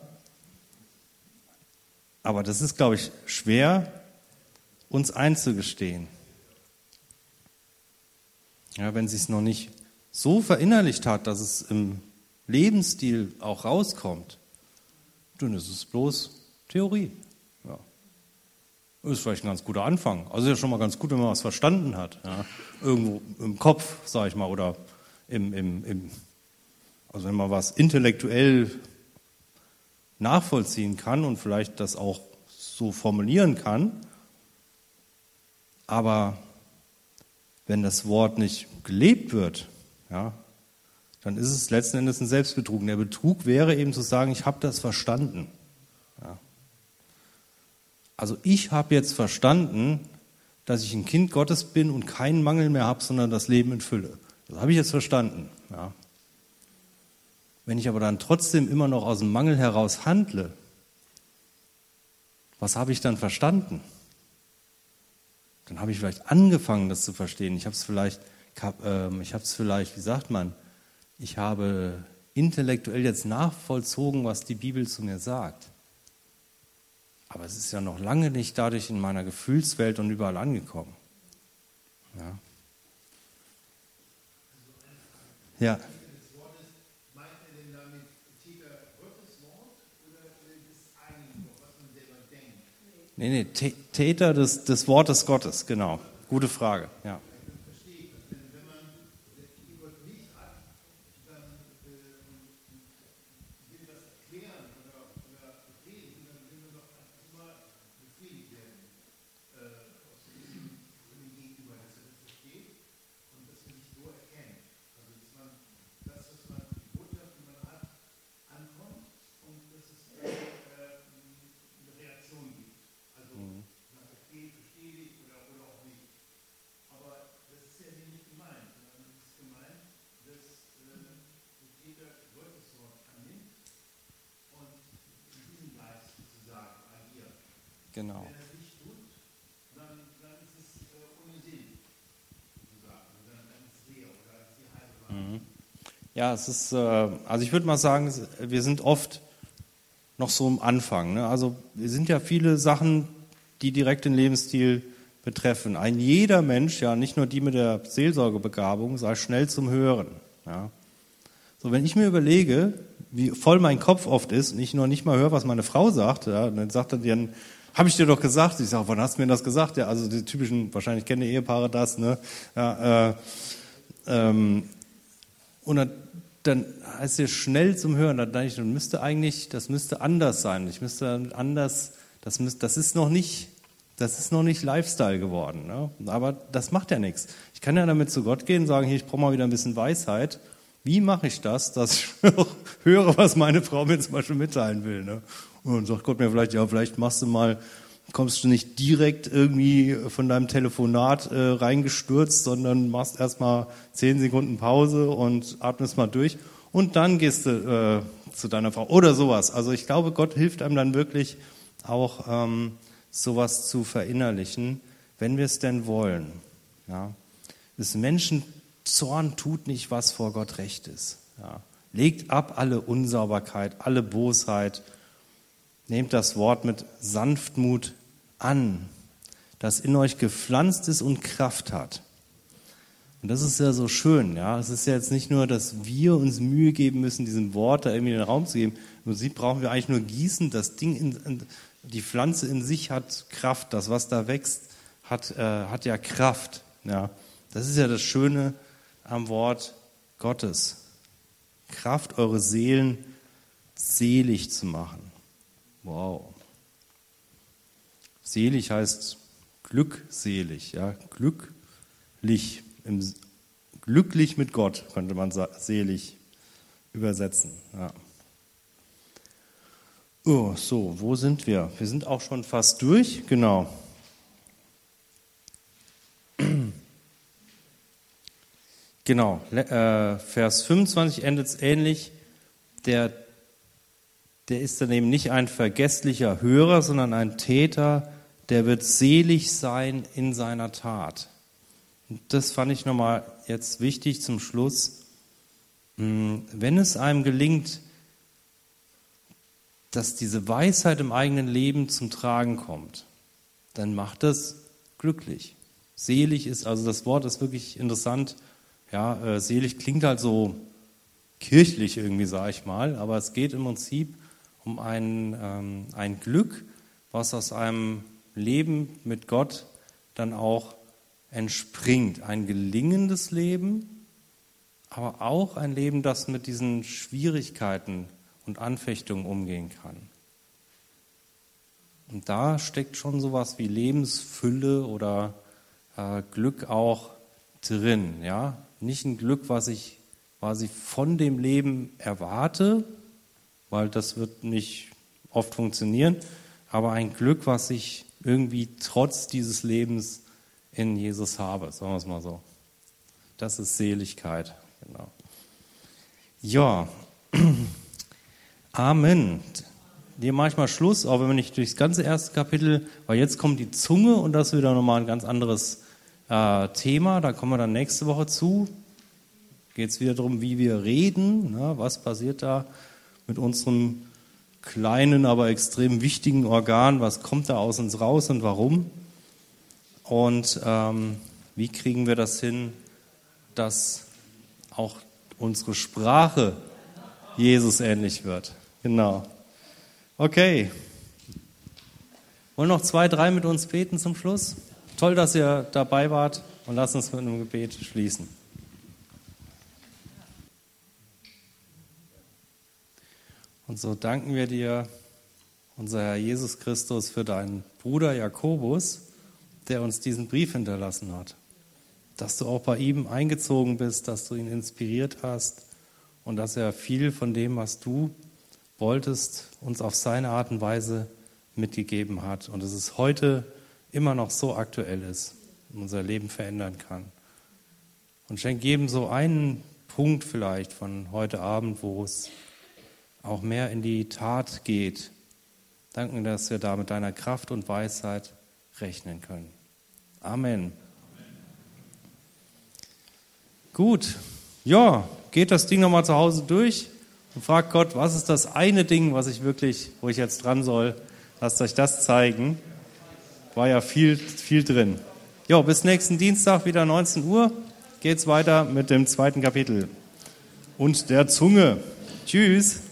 Speaker 1: Aber das ist, glaube ich, schwer, uns einzugestehen. Ja, wenn es sich noch nicht so verinnerlicht hat, dass es im Lebensstil auch rauskommt, dann ist es bloß Theorie. Ja. Ist vielleicht ein ganz guter Anfang. Also ist ja schon mal ganz gut, wenn man was verstanden hat. Ja. Irgendwo im Kopf, sage ich mal, oder also wenn man was intellektuell nachvollziehen kann und vielleicht das auch so formulieren kann. Aber wenn das Wort nicht gelebt wird, ja, dann ist es letzten Endes ein Selbstbetrug. Und der Betrug wäre eben zu sagen, ich habe das verstanden. Ja. Also ich habe jetzt verstanden, dass ich ein Kind Gottes bin und keinen Mangel mehr habe, sondern das Leben in Fülle. Das habe ich jetzt verstanden. Ja. Wenn ich aber dann trotzdem immer noch aus dem Mangel heraus handle, was habe ich dann verstanden? Dann habe ich vielleicht angefangen, das zu verstehen. Ich habe es vielleicht, wie sagt man, ich habe intellektuell jetzt nachvollzogen, was die Bibel zu mir sagt. Aber es ist ja noch lange nicht dadurch in meiner Gefühlswelt und überall angekommen. Ja. Ja. Nee, Täter des Wortes Gottes, genau. Gute Frage, ja. Genau. Ja, es ist, also ich würde mal sagen, wir sind oft noch so am Anfang. Ne? Also wir sind ja viele Sachen, die direkt den Lebensstil betreffen. Ein jeder Mensch, ja, nicht nur die mit der Seelsorgebegabung, sei schnell zum Hören. Ja? So, wenn ich mir überlege, wie voll mein Kopf oft ist und ich noch nicht mal höre, was meine Frau sagt, ja, und dann sagt er dir, habe ich dir doch gesagt. Ich sage, wann hast du mir das gesagt? Ja, also die typischen, wahrscheinlich kennen die Ehepaare das, ne? Ja, und dann heißt es schnell zum Hören. Dann denke ich, das müsste anders sein. Ich müsste anders, das ist noch nicht Lifestyle geworden. Ne? Aber das macht ja nichts. Ich kann ja damit zu Gott gehen und sagen, hier, ich brauche mal wieder ein bisschen Weisheit. Wie mache ich das, dass ich höre, was meine Frau mir zum Beispiel mitteilen will? Ne? Und dann sagt Gott mir vielleicht, ja, vielleicht kommst du nicht direkt irgendwie von deinem Telefonat reingestürzt, sondern machst erstmal 10 Sekunden Pause und atmest mal durch und dann gehst du zu deiner Frau oder sowas. Also ich glaube, Gott hilft einem dann wirklich auch sowas zu verinnerlichen, wenn wir es denn wollen. Ja? Das Menschenzorn tut nicht, was vor Gott recht ist. Ja? Legt ab alle Unsauberkeit, alle Bosheit. Nehmt das Wort mit Sanftmut an, das in euch gepflanzt ist und Kraft hat. Und das ist ja so schön. Ja? Es ist ja jetzt nicht nur, dass wir uns Mühe geben müssen, diesem Wort da irgendwie in den Raum zu geben. Im Prinzip brauchen wir eigentlich nur gießen. Das Ding, die Pflanze in sich hat Kraft. Das, was da wächst, hat ja Kraft. Ja? Das ist ja das Schöne am Wort Gottes. Kraft, eure Seelen selig zu machen. Wow. Selig heißt glückselig, ja, glücklich, glücklich mit Gott könnte man selig übersetzen. Ja. Oh, so, wo sind wir? Wir sind auch schon fast durch, genau. Genau, Vers 25 endet es ähnlich. Der ist dann eben nicht ein vergesslicher Hörer, sondern ein Täter, der wird selig sein in seiner Tat. Und das fand ich nochmal jetzt wichtig zum Schluss. Wenn es einem gelingt, dass diese Weisheit im eigenen Leben zum Tragen kommt, dann macht das glücklich. Selig ist, also das Wort ist wirklich interessant. Ja, selig klingt halt so kirchlich irgendwie, sage ich mal, aber es geht im Prinzip um ein Glück, was aus einem Leben mit Gott dann auch entspringt. Ein gelingendes Leben, aber auch ein Leben, das mit diesen Schwierigkeiten und Anfechtungen umgehen kann. Und da steckt schon sowas wie Lebensfülle oder Glück auch drin. Ja? Nicht ein Glück, was ich quasi von dem Leben erwarte, weil das wird nicht oft funktionieren, aber ein Glück, was ich irgendwie trotz dieses Lebens in Jesus habe, sagen wir es mal so. Das ist Seligkeit. Genau. Ja, Amen. Hier mache ich mal Schluss, auch wenn wir nicht durchs ganze erste Kapitel, weil jetzt kommt die Zunge und das ist wieder nochmal ein ganz anderes Thema, da kommen wir dann nächste Woche zu. Geht es wieder darum, wie wir reden, ne? Was passiert da mit unserem kleinen, aber extrem wichtigen Organ, was kommt da aus uns raus und warum? Und wie kriegen wir das hin, dass auch unsere Sprache Jesus ähnlich wird? Genau. Okay. Wollen noch 2, 3 mit uns beten zum Schluss? Toll, dass ihr dabei wart und lasst uns mit einem Gebet schließen. Und so danken wir dir, unser Herr Jesus Christus, für deinen Bruder Jakobus, der uns diesen Brief hinterlassen hat. Dass du auch bei ihm eingezogen bist, dass du ihn inspiriert hast und dass er viel von dem, was du wolltest, uns auf seine Art und Weise mitgegeben hat. Und dass es heute immer noch so aktuell ist und unser Leben verändern kann. Und schenk jedem so einen Punkt vielleicht von heute Abend, wo es auch mehr in die Tat geht. Danken, dass wir da mit deiner Kraft und Weisheit rechnen können. Amen. Gut, ja, geht das Ding nochmal zu Hause durch und fragt Gott, was ist das eine Ding, wo ich jetzt dran soll? Lasst euch das zeigen. War ja viel drin. Jo, bis nächsten Dienstag wieder 19 Uhr geht's weiter mit dem 2. Kapitel und der Zunge. Tschüss.